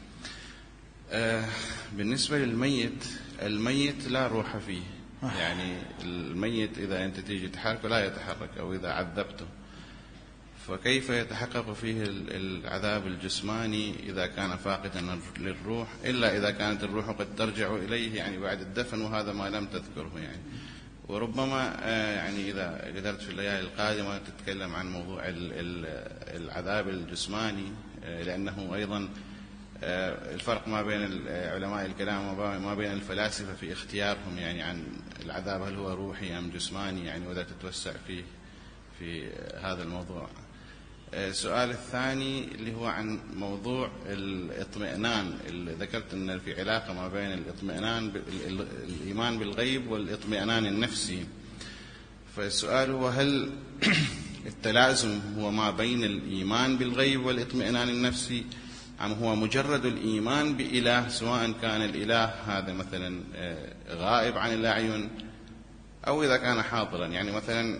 بالنسبة للميت، الميت لا روح فيه، يعني الميت إذا أنت تيجي تحركه لا يتحرك، أو إذا عذبته فكيف يتحقق فيه العذاب الجسماني إذا كان فاقدا للروح، إلا إذا كانت الروح قد ترجع إليه يعني بعد الدفن، وهذا ما لم تذكره يعني. وربما يعني إذا قدرت في الليالي القادمة تتكلم عن موضوع العذاب الجسماني، لأنه أيضا الفرق ما بين علماء الكلام وما بين الفلاسفة في اختيارهم يعني عن العذاب هل هو روحي أم جسماني، يعني وإذا تتوسع فيه في هذا الموضوع. السؤال الثاني اللي هو عن موضوع الاطمئنان، اللي ذكرت أن في علاقة ما بين الاطمئنان الإيمان بالغيب والاطمئنان النفسي. فالسؤال هو هل التلازم هو ما بين الإيمان بالغيب والاطمئنان النفسي، أم هو مجرد الإيمان بإله، سواء كان الإله هذا مثلا غائب عن الأعين أو إذا كان حاضرا؟ يعني مثلا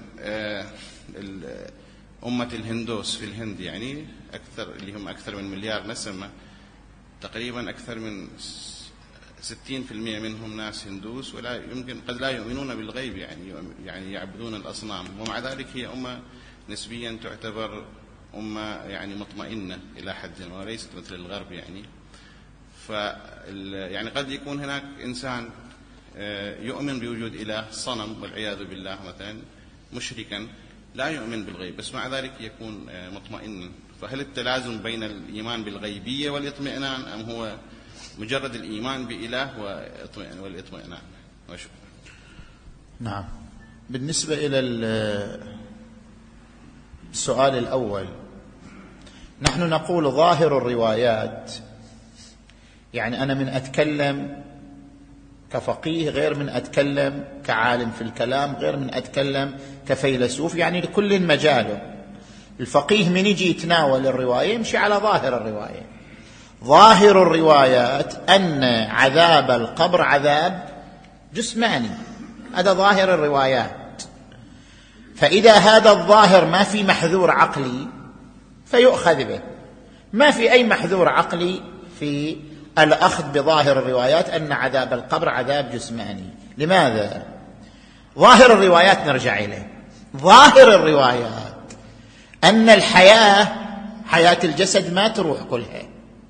أمة الهندوس في الهند، يعني أكثر اللي هم أكثر من مليار نسمة، تقريبا أكثر من ستين بالمئة منهم ناس هندوس، ولا يمكن قد لا يؤمنون بالغيب، يعني يعني يعبدون الأصنام، ومع ذلك هي أمة نسبيا تعتبر أمة يعني مطمئنة إلى حد وليست مثل الغرب. يعني ف يعني قد يكون هناك إنسان يؤمن بوجود إله صنم والعياذ بالله، مثلا مشركا لا يؤمن بالغيب، بس مع ذلك يكون مطمئنا. فهل التلازم بين الإيمان بالغيبية والاطمئنان، أم هو مجرد الإيمان بإله والاطمئنان؟ وشكرا. نعم. بالنسبة إلى السؤال الأول، نحن نقول ظاهر الروايات، يعني أنا من أتكلم كفقيه غير من أتكلم كعالم في الكلام، غير من أتكلم كفيلسوف، يعني لكل مجاله. الفقيه من يجي يتناول الرواية يمشي على ظاهر الرواية. ظاهر الروايات أن عذاب القبر عذاب جسماني، هذا ظاهر الروايات. فإذا هذا الظاهر ما في محذور عقلي فيؤخذ به، ما في أي محذور عقلي في الأخذ بظاهر الروايات أن عذاب القبر عذاب جسماني. لماذا؟ ظاهر الروايات نرجع إليه. ظاهر الروايات أن الحياة حياة الجسد ما تروح كلها،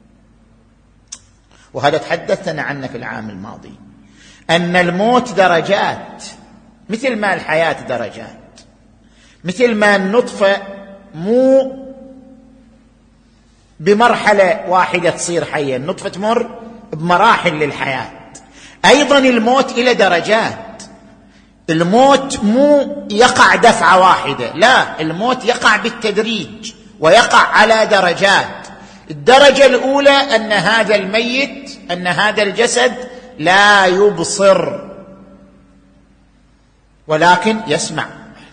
وهذا تحدثنا عنه في العام الماضي، أن الموت درجات، مثل ما الحياة درجات، مثل ما النطفة مو بمرحلة واحدة تصير حية، النطفة تمر بمراحل للحياة، أيضا الموت إلى درجات. الموت مو يقع دفعة واحدة، لا، الموت يقع بالتدريج ويقع على درجات. الدرجة الأولى أن هذا الميت، أن هذا الجسد لا يبصر ولكن يسمع،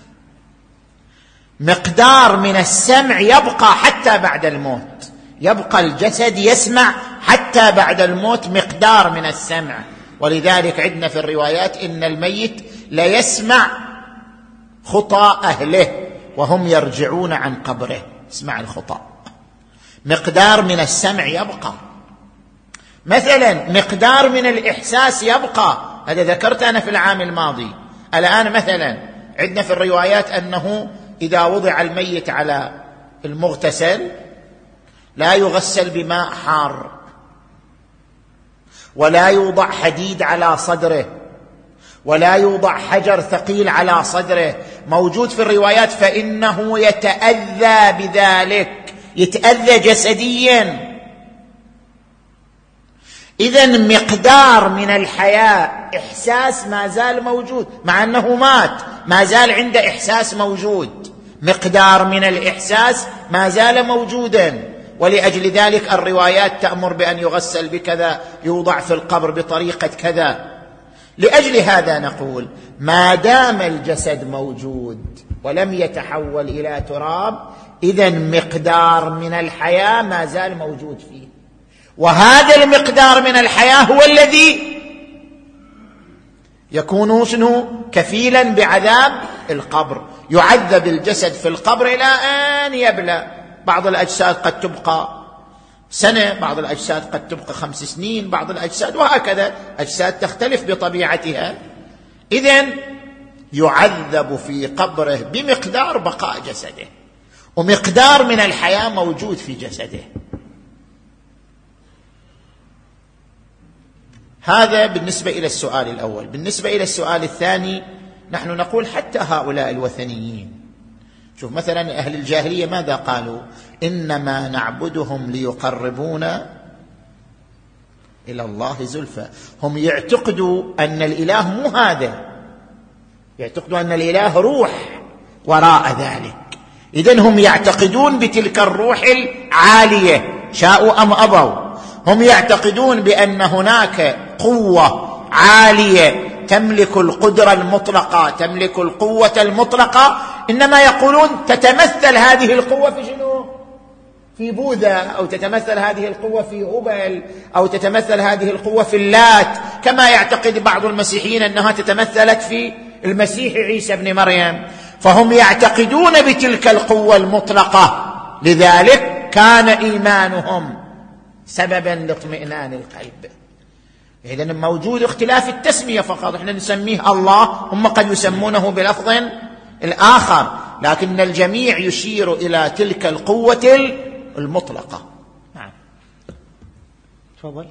مقدار من السمع يبقى حتى بعد الموت، يبقى الجسد يسمع حتى بعد الموت مقدار من السمع. ولذلك عندنا في الروايات إن الميت لا يسمع خطى أهله وهم يرجعون عن قبره، اسمع الخطى، مقدار من السمع يبقى. مثلا مقدار من الإحساس يبقى، هذا ذكرت أنا في العام الماضي. الآن مثلا عندنا في الروايات أنه إذا وضع الميت على المغتسل لا يغسل بماء حار، ولا يوضع حديد على صدره، ولا يوضع حجر ثقيل على صدره، موجود في الروايات، فإنه يتأذى بذلك، يتأذى جسديا. إذن مقدار من الحياة، إحساس ما زال موجود، مع أنه مات ما زال عنده إحساس موجود، مقدار من الإحساس ما زال موجودا. ولأجل ذلك الروايات تأمر بأن يغسل بكذا، يوضع في القبر بطريقة كذا. لأجل هذا نقول ما دام الجسد موجود ولم يتحول إلى تراب، إذن مقدار من الحياة ما زال موجود فيه، وهذا المقدار من الحياة هو الذي يكون شنو كفيلا بعذاب القبر. يعذب الجسد في القبر إلى أن يبلى. بعض الأجساد قد تبقى سنة، بعض الأجساد قد تبقى خمس سنين، بعض الأجساد، وهكذا أجساد تختلف بطبيعتها. إذن يعذب في قبره بمقدار بقاء جسده، ومقدار من الحياة موجود في جسده. هذا بالنسبة إلى السؤال الأول. بالنسبة إلى السؤال الثاني، نحن نقول حتى هؤلاء الوثنيين، شوف مثلا أهل الجاهلية ماذا قالوا؟ إنما نعبدهم ليقربونا إلى الله زلفى. هم يعتقدوا أن الإله مو هذا، يعتقدوا أن الإله روح وراء ذلك، إذن هم يعتقدون بتلك الروح العالية شاءوا أم أبوا. هم يعتقدون بأن هناك قوة عالية تملك القدرة المطلقة، تملك القوة المطلقة، إنما يقولون تتمثل هذه القوة في شنو؟ في بوذا، أو تتمثل هذه القوة في هبل، أو تتمثل هذه القوة في اللات، كما يعتقد بعض المسيحيين أنها تتمثلت في المسيح عيسى بن مريم. فهم يعتقدون بتلك القوة المطلقة، لذلك كان إيمانهم سببا لاطمئنان القلب. إذن موجود اختلاف التسمية فقط، احنا نسميه الله، هم قد يسمونه بلفظ الآخر، لكن الجميع يشير إلى تلك القوة المطلقة. نعم. تفضل.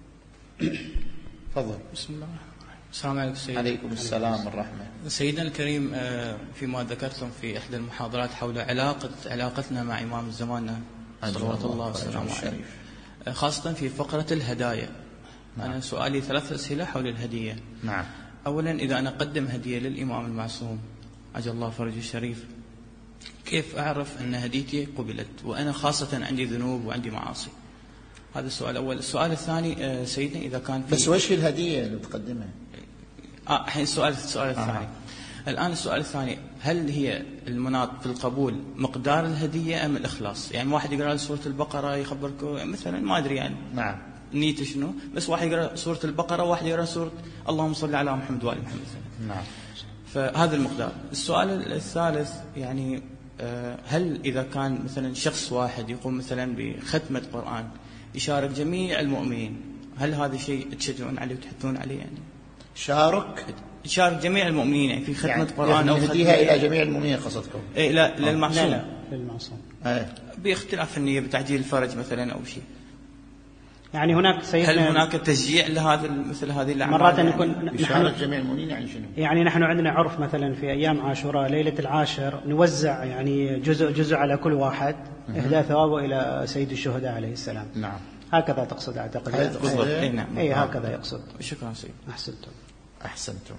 تفضل. بسم الله. السلام عليكم سيدنا. عليكم السلام والرحمة. سيدنا الكريم، فيما ذكرتم في إحدى المحاضرات حول علاقة علاقتنا مع إمام زماننا صلوات الله وسلامه عليه، خاصة في فقرة الهدايا. نعم. أنا سؤالي ثلاث أسئلة حول الهدية. نعم. أولا، إذا أنا أقدم هدية للإمام المعصوم عجل الله فرجه الشريف، كيف أعرف أن هديتي قبلت وأنا خاصة عندي ذنوب وعندي معاصي؟ هذا السؤال الأول. السؤال الثاني سيدنا، إذا كان في بس وش الهدية اللي تقدمها؟ آه الحين السؤال السؤال الثاني. آه. الآن السؤال الثاني، هل هي المناط في القبول مقدار الهدية أم الإخلاص؟ يعني واحد يقرأ سورة البقرة يخبركم مثلا، ما أدري يعني. نعم. نيته شنو؟ بس واحد يقرأ سورة البقرة وواحد يقرأ سورة اللهم صل على محمد وآل محمد. نعم. فهذا المقدار. السؤال الثالث، يعني هل إذا كان مثلا شخص واحد يقوم مثلا بختمة قرآن يشارك جميع المؤمنين، هل هذا شيء تشجعون عليه وتحثون عليه؟ يعني شارك يشارك جميع المؤمنين يعني في ختمة يعني قرآن، أو هديها إلى جميع المؤمنين قصدكم؟ إيه لا للمعصوم. لا لا للمعصوم. ايه. باختلاف النية بتعجيل الفرج مثلا أو شيء. يعني هناك سيدنا، هل هناك تشجيع لهذا مثل هذه الأعمال؟ مرات يعني يكون يشارك جميع المؤمنين يعني شنو؟ يعني نحن عندنا عرف مثلا في أيام عاشوراء ليلة العاشر نوزع يعني جزء جزء على كل واحد إهداء ثوابه إلى سيد الشهداء عليه السلام. نعم. هكذا تقصد أعتقد. بالضبط. أي نعم. أي هكذا يقصد. شكرا سيد. أحسنتم. أحسنتم.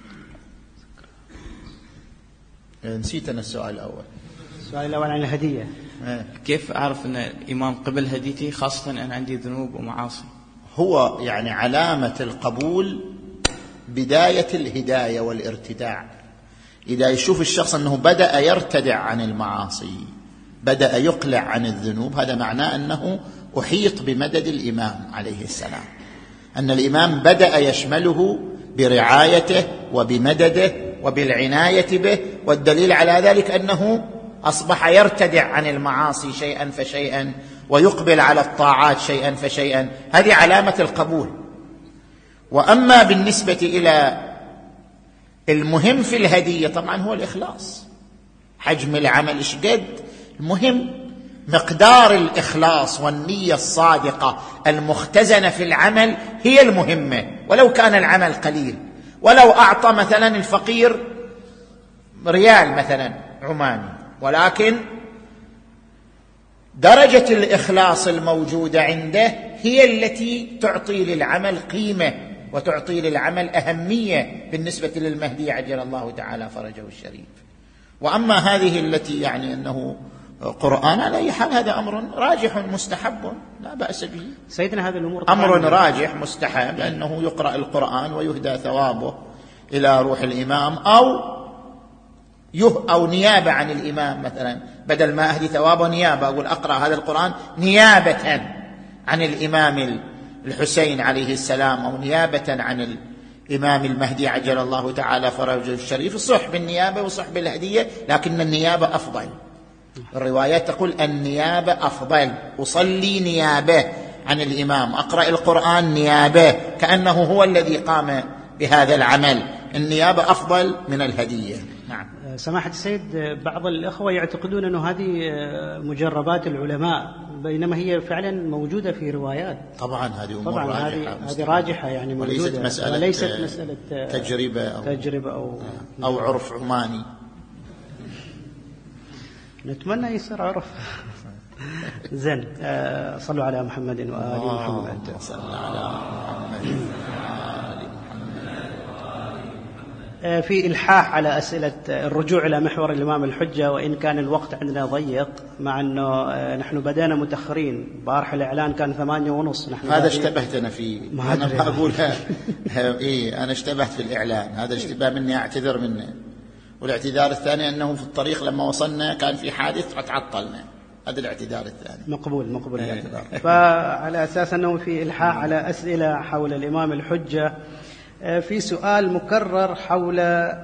نسيت أنا السؤال الأول. السؤال الأول عن الهدية. ايه. كيف أعرف أن الإمام قبل هديتي، خاصة أنا عندي ذنوب ومعاصي؟ هو يعني علامة القبول بداية الهداية والارتداع. إذا يشوف الشخص أنه بدأ يرتدع عن المعاصي، بدأ يقلع عن الذنوب، هذا معناه أنه أحيط بمدد الإمام عليه السلام، أن الإمام بدأ يشمله برعايته وبمدده وبالعناية به، والدليل على ذلك أنه أصبح يرتدع عن المعاصي شيئا فشيئا ويقبل على الطاعات شيئا فشيئا. هذه علامة القبول. وأما بالنسبة إلى المهم في الهدية، طبعا هو الإخلاص. حجم العمل إيش قد المهم، مقدار الإخلاص والنية الصادقة المختزنة في العمل هي المهمة، ولو كان العمل قليل. ولو أعطى مثلا الفقير ريال مثلا عماني، ولكن درجة الإخلاص الموجودة عنده هي التي تعطي للعمل قيمة وتعطي للعمل أهمية بالنسبة للمهدي عجل الله تعالى فرجه الشريف. وأما هذه التي يعني أنه قرآن، على أي حال هذا أمر راجح مستحب لا بأس به. سيدنا هذه الأمور أمر راجح مستحب، أنه يقرأ القرآن ويهدى ثوابه إلى روح الإمام، أو يه أو نيابة عن الإمام. مثلا بدل ما أهدي ثوابه نيابة، أقول أقرأ هذا القرآن نيابة عن الإمام الحسين عليه السلام، أو نيابة عن الإمام المهدي عجل الله تعالى فرجه الشريف. صح بالنيابة وصح بالهدية، لكن النيابة أفضل. الروايات تقول النيابة أفضل، أصلي نيابة عن الإمام، أقرأ القرآن نيابة، كأنه هو الذي قام بهذا العمل. النيابة أفضل من الهدية. نعم. سماحة السيد، بعض الأخوة يعتقدون أنه هذه مجربات العلماء، بينما هي فعلا موجودة في روايات. طبعا هذه أمور طبعا راجحة، هذه راجحة يعني موجودة، وليست مسألة, وليست مسألة تجربة أو, تجربة أو, أو عرف عماني. نتمنى يصير عرف. زين. صلوا على محمد وآل محمد. صلى على محمد. في إلحاح على أسئلة الرجوع إلى محور الإمام الحجة، وإن كان الوقت عندنا ضيق، مع أنه نحن بدأنا متأخرين. بارح الإعلان كان ثمانية ونص. نحن هذا اشتبهت أنا فيه، ما أنا ما أقولها. إيه أنا اشتبهت في الإعلان، هذا اشتباه مني، أعتذر منه. والاعتذار الثاني أنه في الطريق لما وصلنا كان في حادث فتعطلنا، هذا الاعتذار الثاني. مقبول مقبول الاعتذار. فعلى أساس أنه في إلحاح على أسئلة حول الإمام الحجة، في سؤال مكرر حول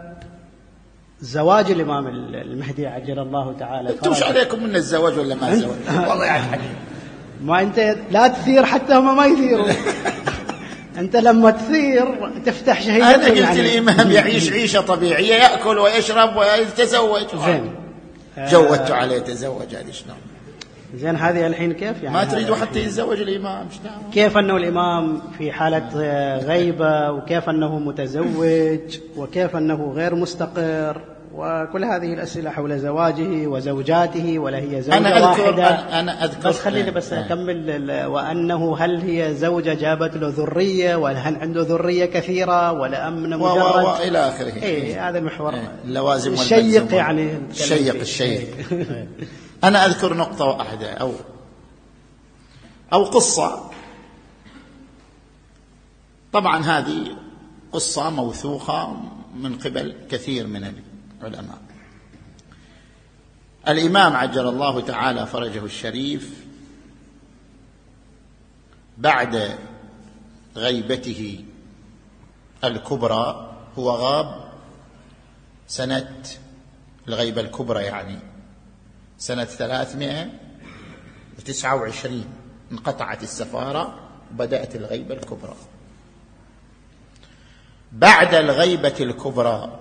زواج الإمام المهدي عجل الله تعالى. انتم وش عليكم من الزواج ولا ما الزواج؟ والله يا حبيبي ما أنت لا تثير حتى هم ما يثيروا. أنت لما تثير تفتح شهية. أنا قلت يعني الإمام يعيش عيشة طبيعية، يأكل ويشرب ويتزوج. زين جودت عليه تزوج، هذه شنو؟ زين هذه الحين كيف يعني؟ ما تريدوا حتى يتزوج الإمام؟ كيف أنه الإمام في حالة غيبة، وكيف أنه متزوج، وكيف أنه غير مستقر، وكل هذه الأسئلة حول زواجه وزوجاته، ولا هي زوجة أنا أذكر واحدة؟ أنا أذكر بس خليني بس أكمل. وأنه هل هي زوجة جابت له ذرية، ولا هل عنده ذرية كثيرة، ولا أم مجرد و... و... إلى آخره. إيه هذا المحور. إيه. اللوازم الشيق يعني الشيق الشيق. أنا أذكر نقطة واحدة أو أو قصة. طبعا هذه قصة موثوقة من قبل كثير من العلماء. الإمام عجل الله تعالى فرجه الشريف بعد غيبته الكبرى، هو غاب سنة الغيبة الكبرى يعني سنة ثلاثمائة وتسعة وعشرين، انقطعت السفارة وبدأت الغيبة الكبرى. بعد الغيبة الكبرى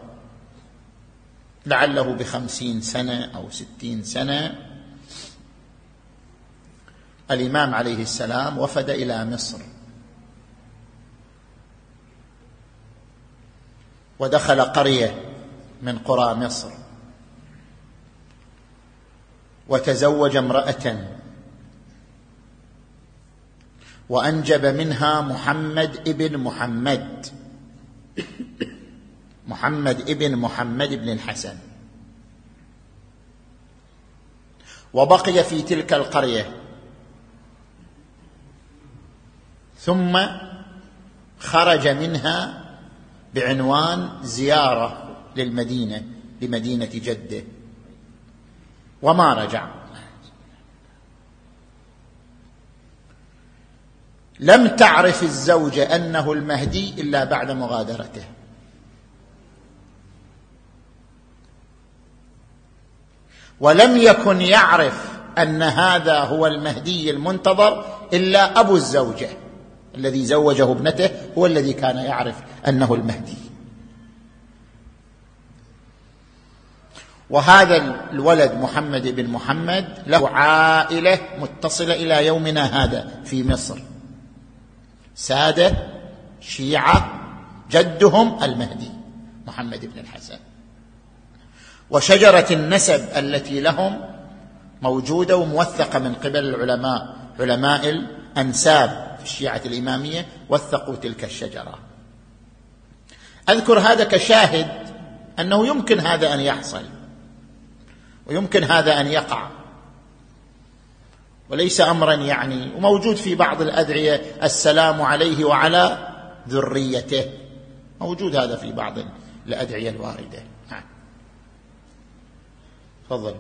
لعله بخمسين سنة أو ستين سنة، الإمام عليه السلام وفد إلى مصر، ودخل قرية من قرى مصر، وتزوج امرأة، وأنجب منها محمد ابن محمد محمد ابن محمد بن الحسن، وبقي في تلك القرية، ثم خرج منها بعنوان زيارة للمدينة، لمدينة جده، وما رجع. لم تعرف الزوجة أنه المهدي إلا بعد مغادرته، ولم يكن يعرف أن هذا هو المهدي المنتظر إلا أبو الزوجة الذي زوجه ابنته، هو الذي كان يعرف أنه المهدي. وهذا الولد محمد بن محمد له عائلة متصلة إلى يومنا هذا في مصر، سادة شيعة، جدهم المهدي محمد بن الحسن، وشجرة النسب التي لهم موجودة وموثقة من قبل العلماء، علماء الأنساب في الشيعة الإمامية وثقوا تلك الشجرة. أذكر هذا كشاهد أنه يمكن هذا أن يحصل، ويمكن هذا أن يقع، وليس أمرا يعني، وموجود في بعض الأدعية السلام عليه وعلى ذريته، موجود هذا في بعض الأدعية الواردة. نعم تفضل.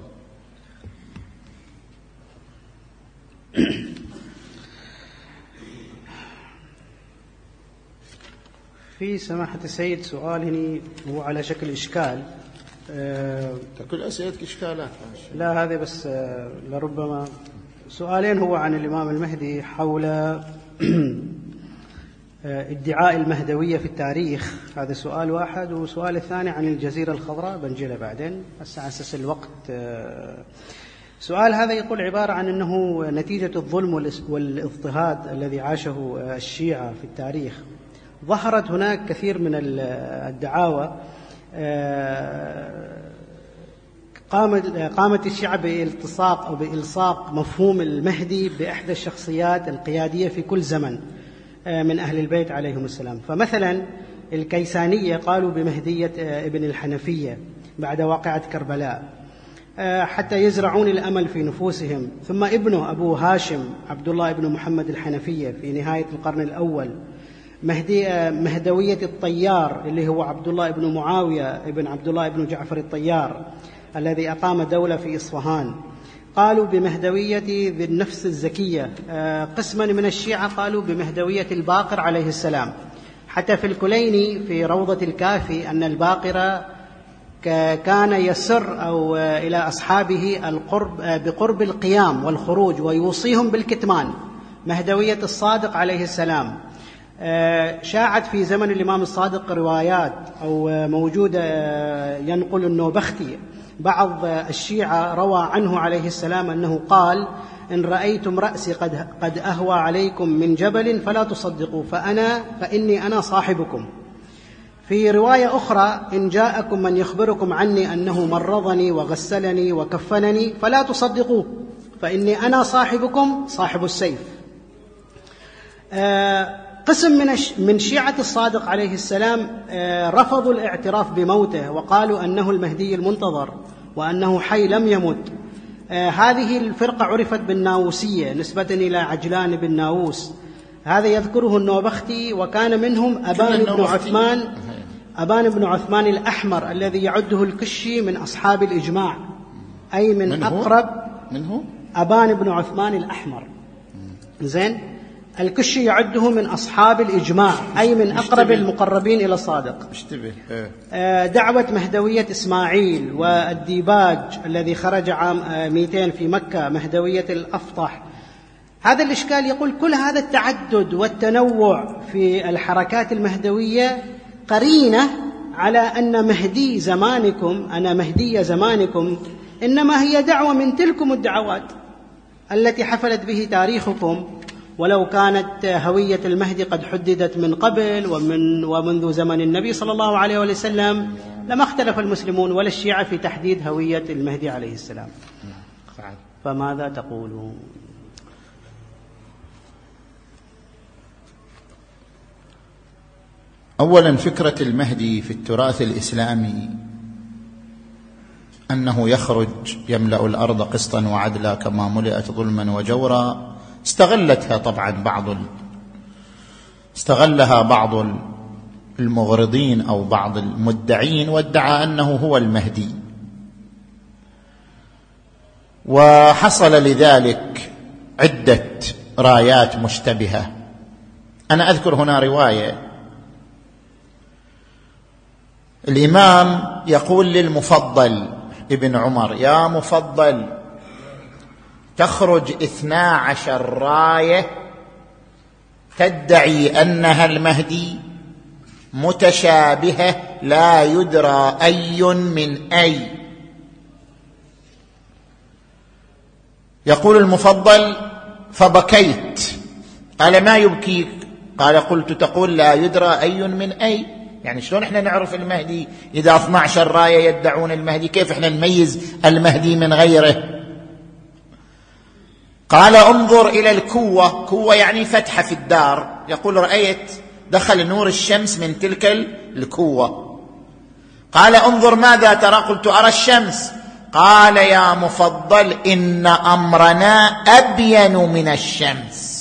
في سماحة السيد سؤال هنا هو على شكل إشكال. أه كل أسئلتك إشكالات. لا هذا بس أه لربما سؤالين، هو عن الإمام المهدي حول ادعاء المهدوية في التاريخ، هذا سؤال واحد، وسؤال الثاني عن الجزيرة الخضراء بنجيله بعدين بس على أساس الوقت. سؤال هذا يقول عبارة عن أنه نتيجة الظلم والاضطهاد الذي عاشه الشيعة في التاريخ، ظهرت هناك كثير من الدعاوى، قامت قامت الشيعة بالتصاق أو بإلصاق مفهوم المهدي بإحدى الشخصيات القيادية في كل زمن من أهل البيت عليهم السلام. فمثلا الكيسانية قالوا بمهدية ابن الحنفية بعد واقعة كربلاء حتى يزرعون الأمل في نفوسهم. ثم ابنه أبو هاشم عبد الله بن محمد الحنفية في نهاية القرن الأول مهدي مهدوية الطيار اللي هو عبد الله بن معاوية ابن عبد الله بن جعفر الطيار الذي أقام دولة في إصفهان. قالوا بمهدوية ذي النفس الزكية. قسما من الشيعة قالوا بمهدوية الباقر عليه السلام. حتى في الكليني في روضة الكافي أن الباقر كان يسر أو إلى أصحابه القرب بقرب القيام والخروج ويوصيهم بالكتمان. مهدوية الصادق عليه السلام شاعت في زمن الإمام الصادق روايات أو موجودة ينقل النوبختي بعض الشيعة روى عنه عليه السلام أنه قال: إن رأيتم رأسي قد, قد أهوى عليكم من جبل فلا تصدقوا فأنا فإني أنا صاحبكم. في رواية أخرى: إن جاءكم من يخبركم عني أنه مرضني وغسلني وكفنني فلا تصدقوه فإني أنا صاحبكم صاحب السيف. قسم من من شيعة الصادق عليه السلام رفضوا الاعتراف بموته وقالوا أنه المهدي المنتظر وأنه حي لم يمت. هذه الفرقة عرفت بالناووسية نسبة إلى عجلان بن ناووس. هذا يذكره النوبختي. وكان منهم أبان بن عثمان أبان بن عثمان الأحمر الذي يعده الكشي من أصحاب الإجماع، أي من, من أقرب منه أبان بن عثمان الأحمر. زين، الكشي يعده من أصحاب الإجماع، أي من أقرب المقربين إلى الصادق. اشتبه. دعوة مهدوية إسماعيل والديباج الذي خرج عام مئتين في مكة، مهدوية الأفطح. هذا الإشكال يقول كل هذا التعدد والتنوع في الحركات المهدوية قرينة على أن مهدي زمانكم أنا مهدي زمانكم إنما هي دعوة من تلكم الدعوات التي حفلت به تاريخكم، ولو كانت هوية المهدي قد حددت من قبل ومن ومنذ زمن النبي صلى الله عليه وسلم لما اختلف المسلمون ولا الشيعة في تحديد هوية المهدي عليه السلام. فماذا تقولون؟ أولا، فكرة المهدي في التراث الإسلامي أنه يخرج يملأ الأرض قسطا وعدلا كما ملئت ظلما وجورا استغلتها طبعا بعض استغلها بعض المغرضين أو بعض المدعين وادعى أنه هو المهدي، وحصل لذلك عدة رايات مشتبهة. أنا أذكر هنا رواية الإمام يقول للمفضل ابن عمر: يا مفضل، تخرج اثنا عشر راية تدعي أنها المهدي متشابهة لا يدرى أي من أي. يقول المفضل: فبكيت. قال: ما يبكيك؟ قال: قلت تقول لا يدرى أي من أي، يعني شلون احنا نعرف المهدي إذا اثنا عشر راية يدعون المهدي؟ كيف احنا نميز المهدي من غيره؟ قال: انظر إلى الكوة. كوة يعني فتحة في الدار. يقول: رأيت دخل نور الشمس من تلك الكوة. قال: انظر ماذا ترى؟ قلت: أرى الشمس. قال: يا مفضل، إن أمرنا أبين من الشمس.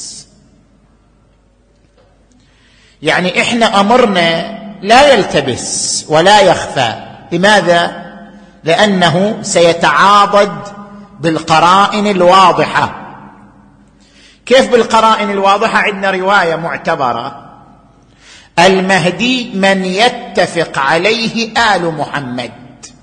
يعني إحنا أمرنا لا يلتبس ولا يخفى. لماذا؟ لأنه سيتعاضد بالقرائن الواضحة. كيف بالقرائن الواضحة؟ عندنا رواية معتبرة: المهدي من يتفق عليه آل محمد.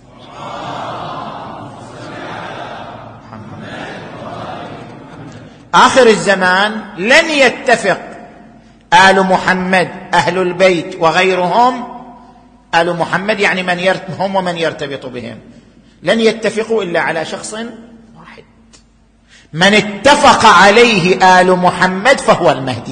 آخر الزمان لن يتفق آل محمد، أهل البيت وغيرهم. آل محمد يعني من هم ومن يرتبط بهم، لن يتفقوا إلا على شخص واحد. من اتفق عليه آل محمد فهو المهدي.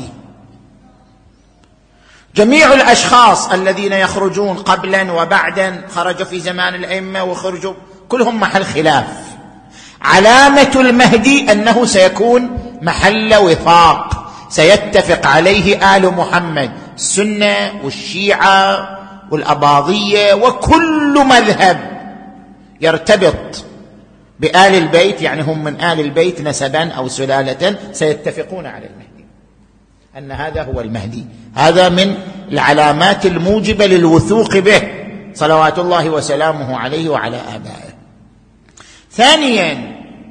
جميع الأشخاص الذين يخرجون قبلا وبعدا، خرجوا في زمان الأئمة وخرجوا، كلهم محل خلاف. علامة المهدي أنه سيكون محل وفاق، سيتفق عليه آل محمد. السنة والشيعة والأباضية وكل مذهب يرتبط بآل البيت، يعني هم من آل البيت نسبا أو سلالة، سيتفقون على المهدي، أن هذا هو المهدي. هذا من العلامات الموجبة للوثوق به صلوات الله وسلامه عليه وعلى آبائه. ثانيا،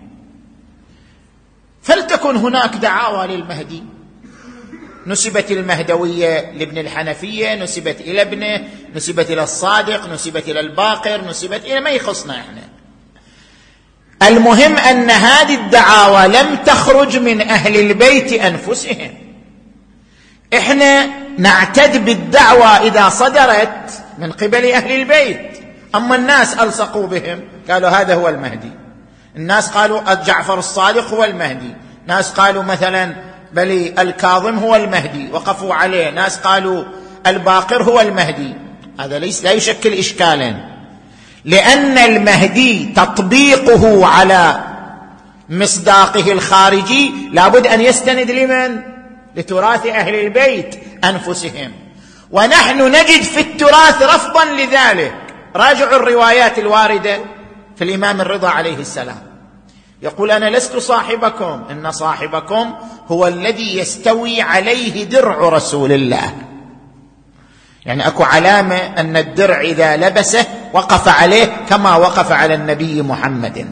فلتكن هناك دعاوى للمهدي، نسبت المهدوية لابن الحنفية، نسبت إلى ابنه، نسبت إلى الصادق، نسبت إلى الباقر، نسبت إلى ما يخصنا إحنا. المهم أن هذه الدعاوى لم تخرج من أهل البيت أنفسهم. إحنا نعتد بالدعوى إذا صدرت من قبل أهل البيت، أما الناس ألصقوا بهم قالوا هذا هو المهدي. الناس قالوا جعفر الصادق هو المهدي، ناس قالوا مثلا بل الكاظم هو المهدي وقفوا عليه، ناس قالوا الباقر هو المهدي. هذا ليس لا يشكل إشكالا، لأن المهدي تطبيقه على مصداقه الخارجي لابد أن يستند لمن؟ لتراث أهل البيت أنفسهم، ونحن نجد في التراث رفضا لذلك. راجعوا الروايات الواردة في الإمام الرضا عليه السلام، يقول أنا لست صاحبكم، إن صاحبكم هو الذي يستوي عليه درع رسول الله. يعني أكو علامة أن الدرع إذا لبسه وقف عليه كما وقف على النبي محمد.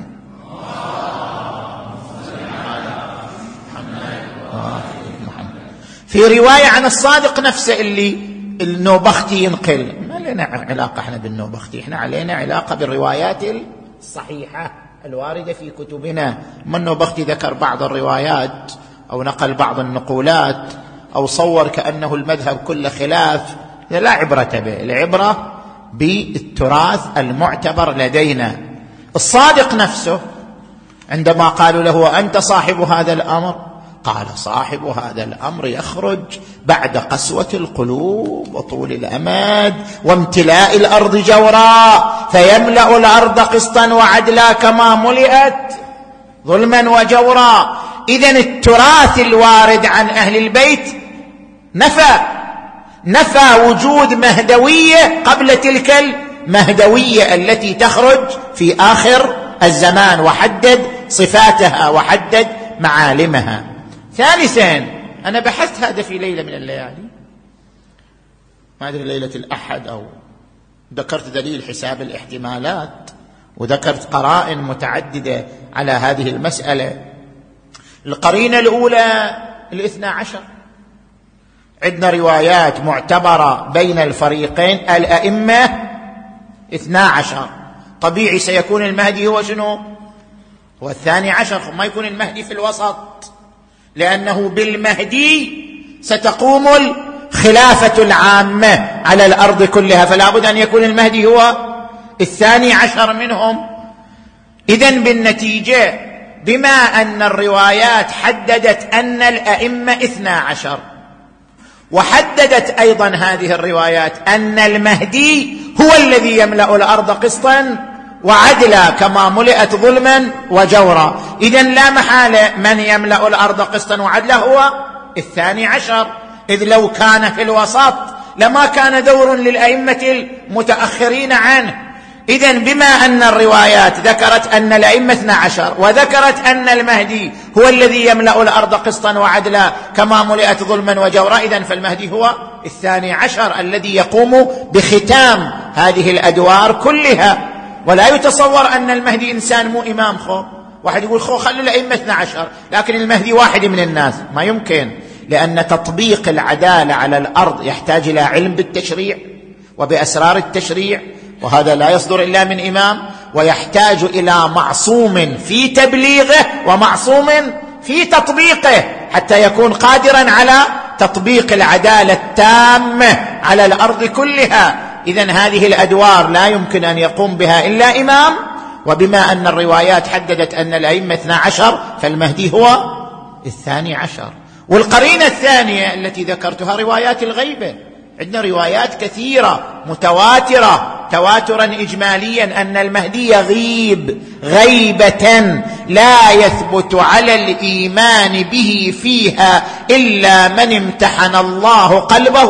في رواية عن الصادق نفسه اللي النوبختي ينقل، ما لنا علاقة احنا بالنوبختي، احنا علينا علاقة بالروايات الصحيحة الواردة في كتبنا. ما النوبختي ذكر بعض الروايات أو نقل بعض النقولات أو صور كأنه المذهب كله خلاف، لا عبرة به، العبرة بالتراث المعتبر لدينا. الصادق نفسه عندما قالوا له أنت صاحب هذا الأمر، قال صاحب هذا الأمر يخرج بعد قسوة القلوب وطول الأمد وامتلاء الأرض جورا، فيملأ الأرض قسطا وعدلا كما ملئت ظلما وجورا. إذن التراث الوارد عن أهل البيت نفى نفى وجود مهدوية قبل تلك المهدوية التي تخرج في آخر الزمان، وحدد صفاتها وحدد معالمها. ثالثا، أنا بحثت هذا في ليلة من الليالي، ما أدري ليلة الأحد، أو ذكرت دليل حساب الاحتمالات وذكرت قرائن متعددة على هذه المسألة. القرينة الأولى الاثنى عشر، عندنا روايات معتبرة بين الفريقين، الأئمة اثنى عشر، طبيعي سيكون المهدي هو شنو؟ هو الثاني عشر، ما يكون المهدي في الوسط، لأنه بالمهدي ستقوم الخلافة العامة على الأرض كلها، فلا بد أن يكون المهدي هو الثاني عشر منهم. إذن بالنتيجة بما أن الروايات حددت أن الأئمة اثنى عشر، وحددت أيضا هذه الروايات أن المهدي هو الذي يملأ الأرض قسطا وعدلا كما ملئت ظلما وجورا، إذن لا محالة من يملأ الأرض قسطا وعدلا هو الثاني عشر، إذ لو كان في الوسط لما كان دور للأئمة المتأخرين عنه. إذن بما أن الروايات ذكرت أن الأئمة اثنى عشر وذكرت أن المهدي هو الذي يملأ الأرض قسطا وعدلا كما ملئت ظلما وجورا، إذن فالمهدي هو الثاني عشر الذي يقوم بختام هذه الأدوار كلها. ولا يتصور أن المهدي إنسان مو إمام، خو واحد يقول خو خلوا الأئمة اثنى عشر لكن المهدي واحد من الناس، ما يمكن، لأن تطبيق العدالة على الأرض يحتاج إلى علم بالتشريع وبأسرار التشريع، وهذا لا يصدر إلا من إمام، ويحتاج إلى معصوم في تبليغه ومعصوم في تطبيقه حتى يكون قادرا على تطبيق العدالة التامة على الأرض كلها. إذن هذه الأدوار لا يمكن أن يقوم بها إلا إمام، وبما أن الروايات حددت أن الأئمة اثنى عشر فالمهدي هو الثاني عشر. والقرينة الثانية التي ذكرتها روايات الغيبة، عندنا روايات كثيرة متواترة تواترا إجماليا أن المهدي يغيب غيبة لا يثبت على الإيمان به فيها إلا من امتحن الله قلبه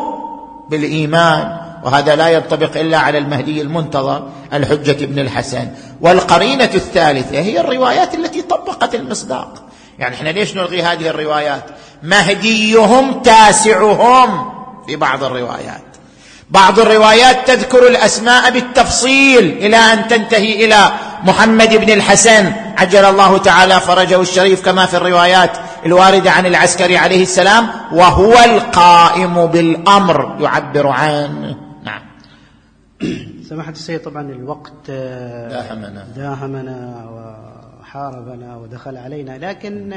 بالإيمان، وهذا لا ينطبق إلا على المهدي المنتظر الحجة بن الحسن. والقرينة الثالثة هي الروايات التي طبقت المصداق. يعني احنا ليش نلغي هذه الروايات؟ مهديهم تاسعهم في بعض الروايات، بعض الروايات تذكر الأسماء بالتفصيل إلى أن تنتهي إلى محمد بن الحسن عجل الله تعالى فرجه الشريف، كما في الروايات الواردة عن العسكري عليه السلام، وهو القائم بالأمر يعبر عنه. نعم. سماحة السيد، طبعا الوقت داهمنا داهمنا وحاربنا ودخل علينا، لكن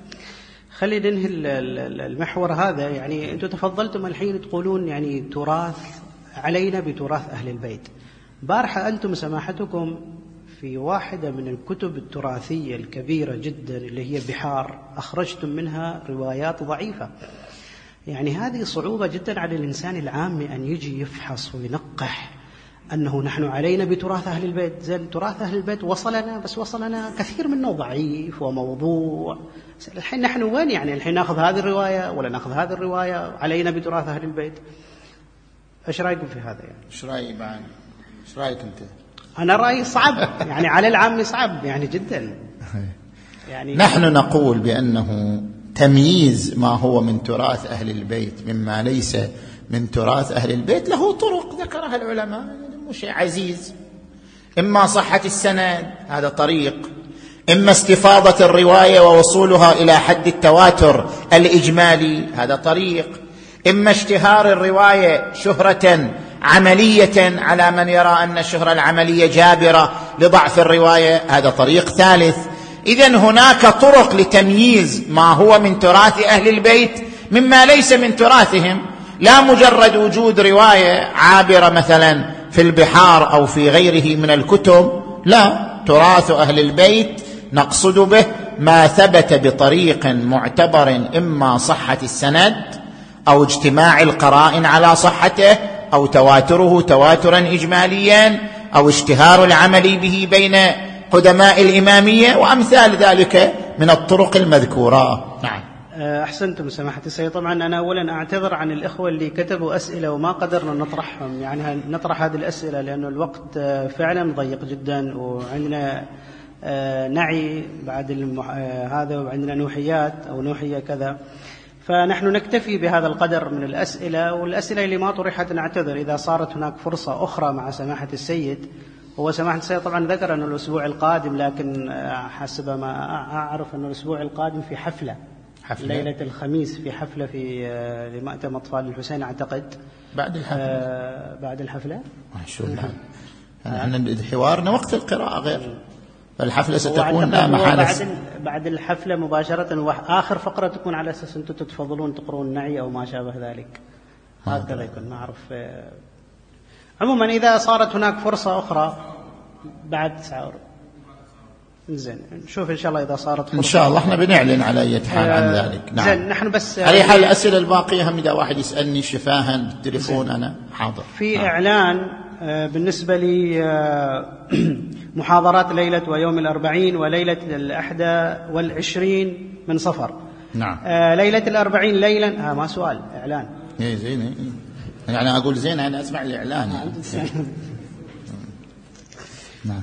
خلينا ننهي المحور هذا. يعني أنتم تفضلتم الحين تقولون يعني تراث علينا بتراث أهل البيت. بارحة أنتم سماحتكم في واحدة من الكتب التراثية الكبيرة جدا اللي هي بحار أخرجتم منها روايات ضعيفة. يعني هذه صعوبة جدا على الإنسان العام أن يجي يفحص وينقح أنه نحن علينا بتراث أهل البيت. زين، تراث أهل البيت وصلنا، بس وصلنا كثير منه ضعيف وموضوع. الحين نحن وين؟ يعني الحين نأخذ هذه الرواية ولا نأخذ هذه الرواية علينا بتراث أهل البيت؟ إيش رأيكم في هذا؟ يعني إيش رأيي معنا؟ إيش رأيك أنت؟ أنا رأيي صعب، يعني على العام صعب يعني جدا. يعني نحن نقول بأنه تمييز ما هو من تراث أهل البيت مما ليس من تراث أهل البيت له طرق ذكرها العلماء، مو شيء عزيز. إما صحة السند، هذا طريق، إما استفاضة الرواية ووصولها إلى حد التواتر الإجمالي، هذا طريق، إما اشتهار الرواية شهرة عملية على من يرى أن الشهرة العملية جابرة لضعف الرواية، هذا طريق ثالث. إذن هناك طرق لتمييز ما هو من تراث أهل البيت مما ليس من تراثهم، لا مجرد وجود رواية عابرة مثلا في البحار أو في غيره من الكتب، لا، تراث أهل البيت نقصد به ما ثبت بطريق معتبر، إما صحة السند أو اجتماع القرائن على صحته أو تواتره تواترا إجماليا أو اشتهار العمل به بين قدماء الإمامية وأمثال ذلك من الطرق المذكورة. نعم. أحسنتم سماحة السيد. طبعا أنا أولا أعتذر عن الإخوة اللي كتبوا أسئلة وما قدرنا نطرحهم، يعني نطرح هذه الأسئلة لأنه الوقت فعلا ضيق جدا، وعندنا نعي بعد هذا وعندنا نوحيات أو نوحية كذا، فنحن نكتفي بهذا القدر من الأسئلة. والأسئلة اللي ما طرحت نعتذر إذا صارت هناك فرصة أخرى مع سماحة السيد. هو سماحة السيد طبعا ذكر أنه الأسبوع القادم، لكن حسب ما أعرف أنه الأسبوع القادم في حفلة, حفلة ليلة الخميس، في حفلة في لمأتم أطفال الحسين أعتقد. بعد الحفلة آه بعد الحفلة شو نعم. يعني حوارنا وقت القراءة غير، الحفلة ستكون لا محالة بعد, بعد الحفلة مباشرة، وآخر فقرة تكون على أساس أنتم تتفضلون تقرون نعي أو ما شابه ذلك، هكذا يكون. ما أعرف. عموما إذا صارت هناك فرصة أخرى بعد ساعة زين نشوف إن شاء الله إذا صارت فرصة إن شاء الله. احنا بنعلن على أي حال عن ذلك. نعم. زين نحن بس على حال الأسئلة الباقية هم إذا واحد يسألني شفاها بالتليفون أنا حاضر. في نعم. إعلان بالنسبة لي محاضرات ليلة ويوم الأربعين وليلة الأحدى والعشرين من صفر. نعم. ليلة الأربعين ليلا آه ما سؤال إعلان. إيه زين إيه. يعني أقول زين أنا أسمع الإعلان يعني. نعم.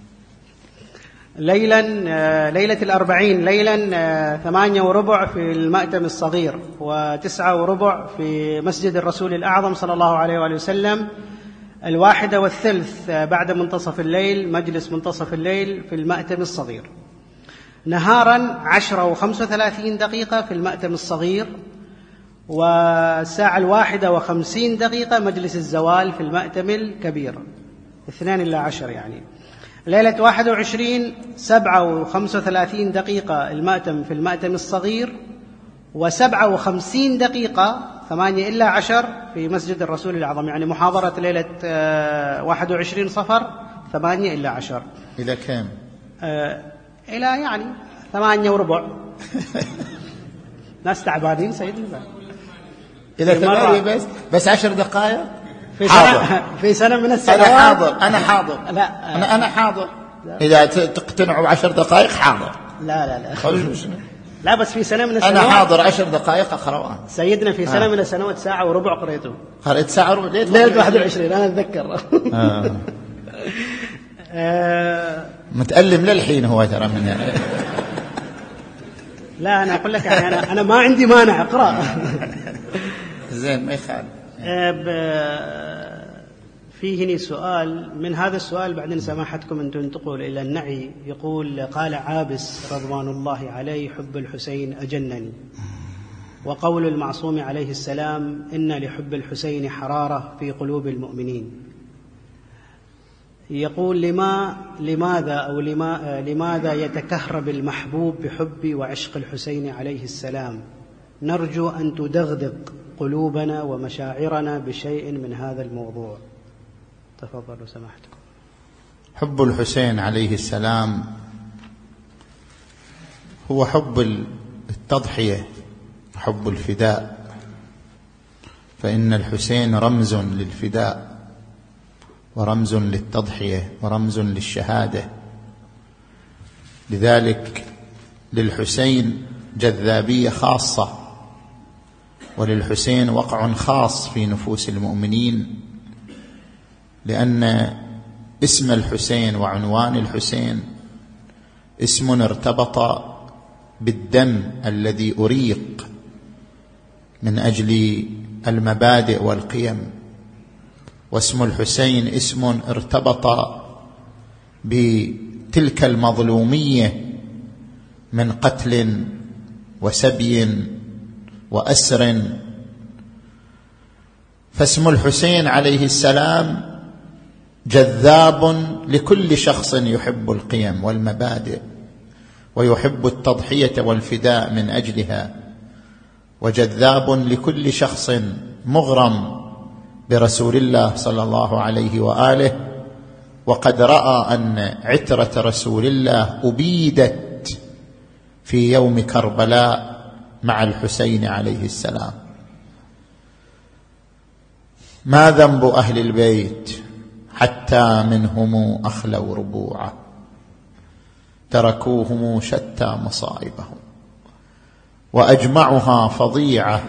ليلا ليلة الأربعين ليلا ثمانية وربع في المأتم الصغير، وتسعة وربع في مسجد الرسول الأعظم صلى الله عليه وآله وسلم، الواحدة والثلث بعد منتصف الليل مجلس منتصف الليل في المأتم الصغير. نهارا عشرة وخمسة وثلاثين دقيقة في المأتم الصغير، والساعة الواحدة وخمسين دقيقة مجلس الزوال في المأتم الكبير، اثنان إلى عشر يعني. ليلة واحد وعشرين سبعة وخمسة وثلاثين دقيقة المأتم في المأتم الصغير، وسبعة وخمسين دقيقة ثمانية إلا عشر في مسجد الرسول الأعظم. يعني محاضرة ليلة واحد وعشرين صفر ثمانية إلا عشر. إلى كم؟ آه إلى يعني ثمانية وربع. ناس تعبانين سيدنا. إلى ثمانية بس بس عشر دقائق. في حاضر سنة في سنة من السنوات. أنا حاضر أنا حاضر لا أنا أنا حاضر. إذا تقتنعوا بعشر دقائق حاضر. لا لا لا لا بس في سنة من السنوات أنا حاضر عشر دقائق أقرأ. سيدنا في سنة آه. من السنوات ساعة وربع قريته. قريت ساعة وربع ليلة واحد وعشرين أنا أتذكر. آه. آه. متألم للحين هو ترى من يعني. لا أنا أقول لك يعني أنا أنا ما عندي مانع أقرأ. زين ما يخالف. آه في هنا سؤال، من هذا السؤال بعدين سماحتكم أن تنتقل إلى النعي. يقول قال عابس رضوان الله عليه حب الحسين أجنني، وقول المعصوم عليه السلام إن لحب الحسين حرارة في قلوب المؤمنين. يقول لما لماذا أو لما لماذا يتكهرب المحبوب بحب وعشق الحسين عليه السلام؟ نرجو أن تدغدغ قلوبنا ومشاعرنا بشيء من هذا الموضوع. تفضلوا سماحتكم. حب الحسين عليه السلام هو حب التضحية، حب الفداء، فإن الحسين رمز للفداء ورمز للتضحية ورمز للشهادة. لذلك للحسين جذابية خاصة، وللحسين وقع خاص في نفوس المؤمنين، لأن اسم الحسين وعنوان الحسين اسم ارتبط بالدم الذي أريق من أجل المبادئ والقيم، واسم الحسين اسم ارتبط بتلك المظلومية من قتل وسبي وأسر. فاسم الحسين عليه السلام جذاب لكل شخص يحب القيم والمبادئ ويحب التضحية والفداء من أجلها، وجذاب لكل شخص مغرم برسول الله صلى الله عليه وآله، وقد رأى أن عترة رسول الله أبيدت في يوم كربلاء مع الحسين عليه السلام. ما ذنب أهل البيت حتى منهم أخلوا ربوعا، تركوهم شتى مصائبهم، وأجمعها فظيعة،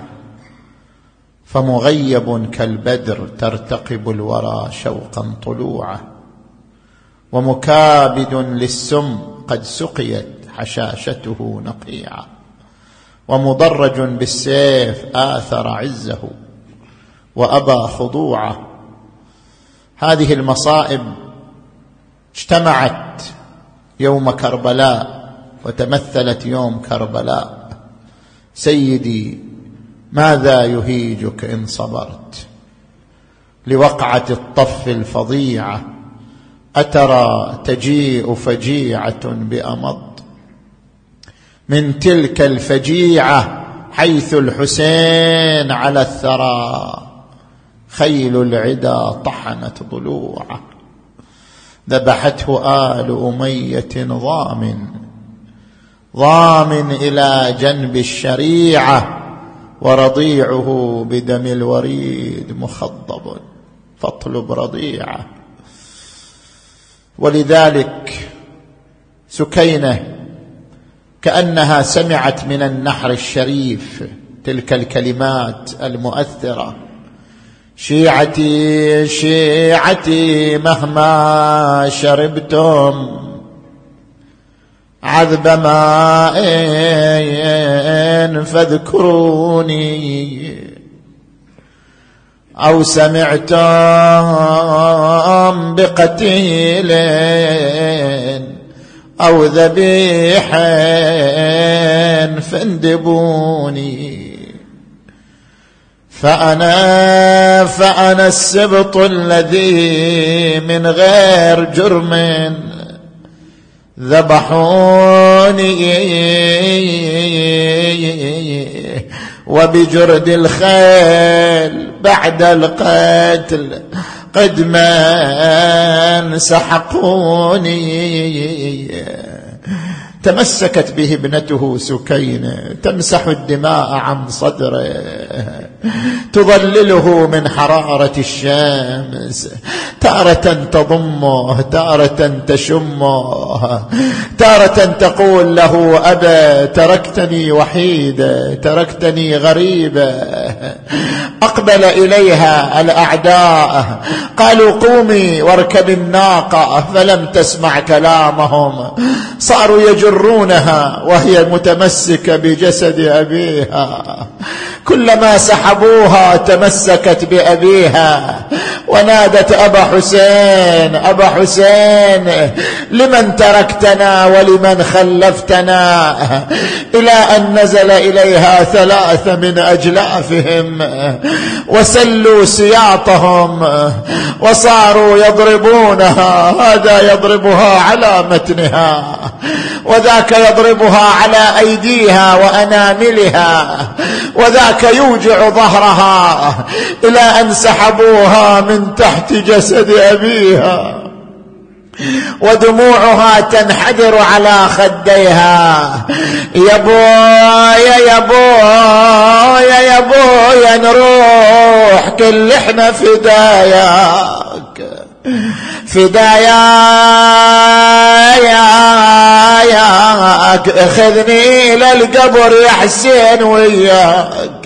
فمغيب كالبدر ترتقب الورى شوقا طلوعا، ومكابد للسم قد سقيت حشاشته نقيعا، ومضرج بالسيف آثر عزه وأبى خضوعه. هذه المصائب اجتمعت يوم كربلاء وتمثلت يوم كربلاء. سيدي ماذا يهيجك إن صبرت لوقعة الطف الفظيعة؟ أترى تجيء فجيعة بأمض من تلك الفجيعة، حيث الحسين على الثرى خيل العدا طحنت ضلوعه، ذبحته آل أمية ضامن ضامن إلى جنب الشريعة، ورضيعه بدم الوريد مخضب فاطلب رضيعه. ولذلك سكينة كأنها سمعت من النحر الشريف تلك الكلمات المؤثرة: شيعتي شيعتي مهما شربتم عذب ماء فاذكروني، أو سمعتم بقتيل أو ذبيح فاندبوني، فأنا فأنا السبط الذي من غير جرم ذبحوني، وبجرد الخيل بعد القتل قدما سحقوني. تمسكت به ابنته سكينة تمسح الدماء عن صدره، تظلله من حرارة الشمس، تارة تضمه، تارة تشمه، تارة تقول له أبا تركتني وحيدة، تركتني غريبة. أقبل إليها الأعداء قالوا قومي واركب الناقة، فلم تسمع كلامهم، صاروا يجرونها وهي متمسكة بجسد أبيها، كلما سحبوها تمسكت بأبيها ونادت أبا حسين أبا حسين لمن تركتنا ولمن خلفتنا، إلى أن نزل إليها ثلاثة من أجلافهم وسلوا سياطهم وصاروا يضربونها، هذا يضربها على متنها وذاك يضربها على أيديها وأناملها وذاك يوجع ظهرها، إلى أن سحبوها من تحت جسد أبيها ودموعها تنحدر على خديها. يا بويا يا بويا يا بويا نروح كل احنا فداياك فداياك، اخذني للقبر يا حسين وياك،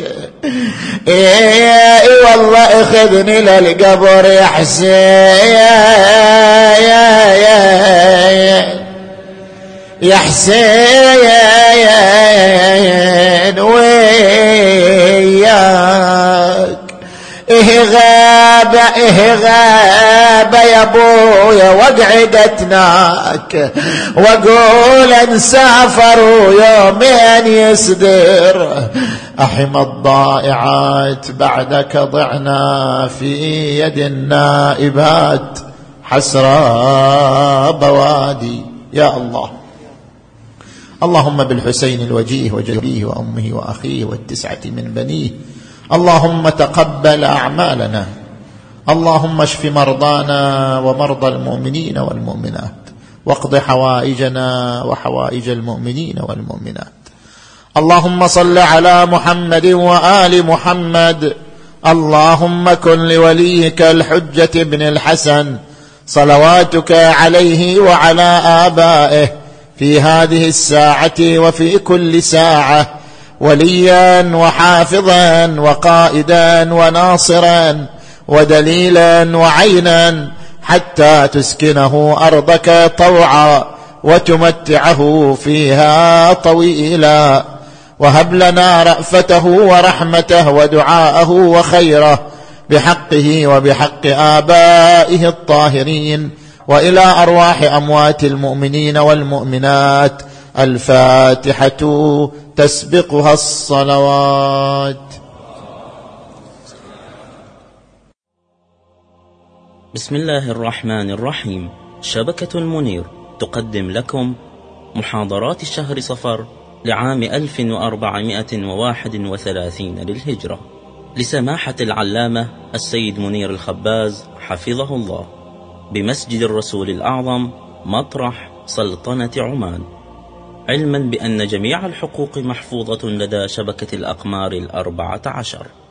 اي والله اخذني للقبر يا حسين يا حسين وياك. إيه غابة إيه غابة يا بويا وقعدتناك، وأقول انسافروا يومين يصدر، أحم الضائعات بعدك ضعنا في يد النائبات حسرى بوادي. يا الله اللهم بالحسين الوجيه وجديه وأمه وأخيه والتسعة من بنيه، اللهم تقبل أعمالنا، اللهم اشف مرضانا ومرضى المؤمنين والمؤمنات، واقض حوائجنا وحوائج المؤمنين والمؤمنات. اللهم صل على محمد وآل محمد. اللهم كن لوليك الحجة بن الحسن صلواتك عليه وعلى آبائه في هذه الساعة وفي كل ساعة وليا وحافظا وقائدا وناصرا ودليلا وعينا، حتى تسكنه أرضك طوعا وتمتعه فيها طويلا، وهب لنا رأفته ورحمته ودعاءه وخيره بحقه وبحق آبائه الطاهرين، وإلى أرواح أموات المؤمنين والمؤمنات. الفاتحة تسبقها الصلوات. بسم الله الرحمن الرحيم. شبكة المنير تقدم لكم محاضرات شهر صفر لعام ألف وأربعمائة وواحد وثلاثين للهجرة، لسماحة العلامة السيد منير الخباز حفظه الله، بمسجد الرسول الأعظم مطرح سلطنة عمان، علما بأن جميع الحقوق محفوظة لدى شبكة الأقمار الأربعة عشر.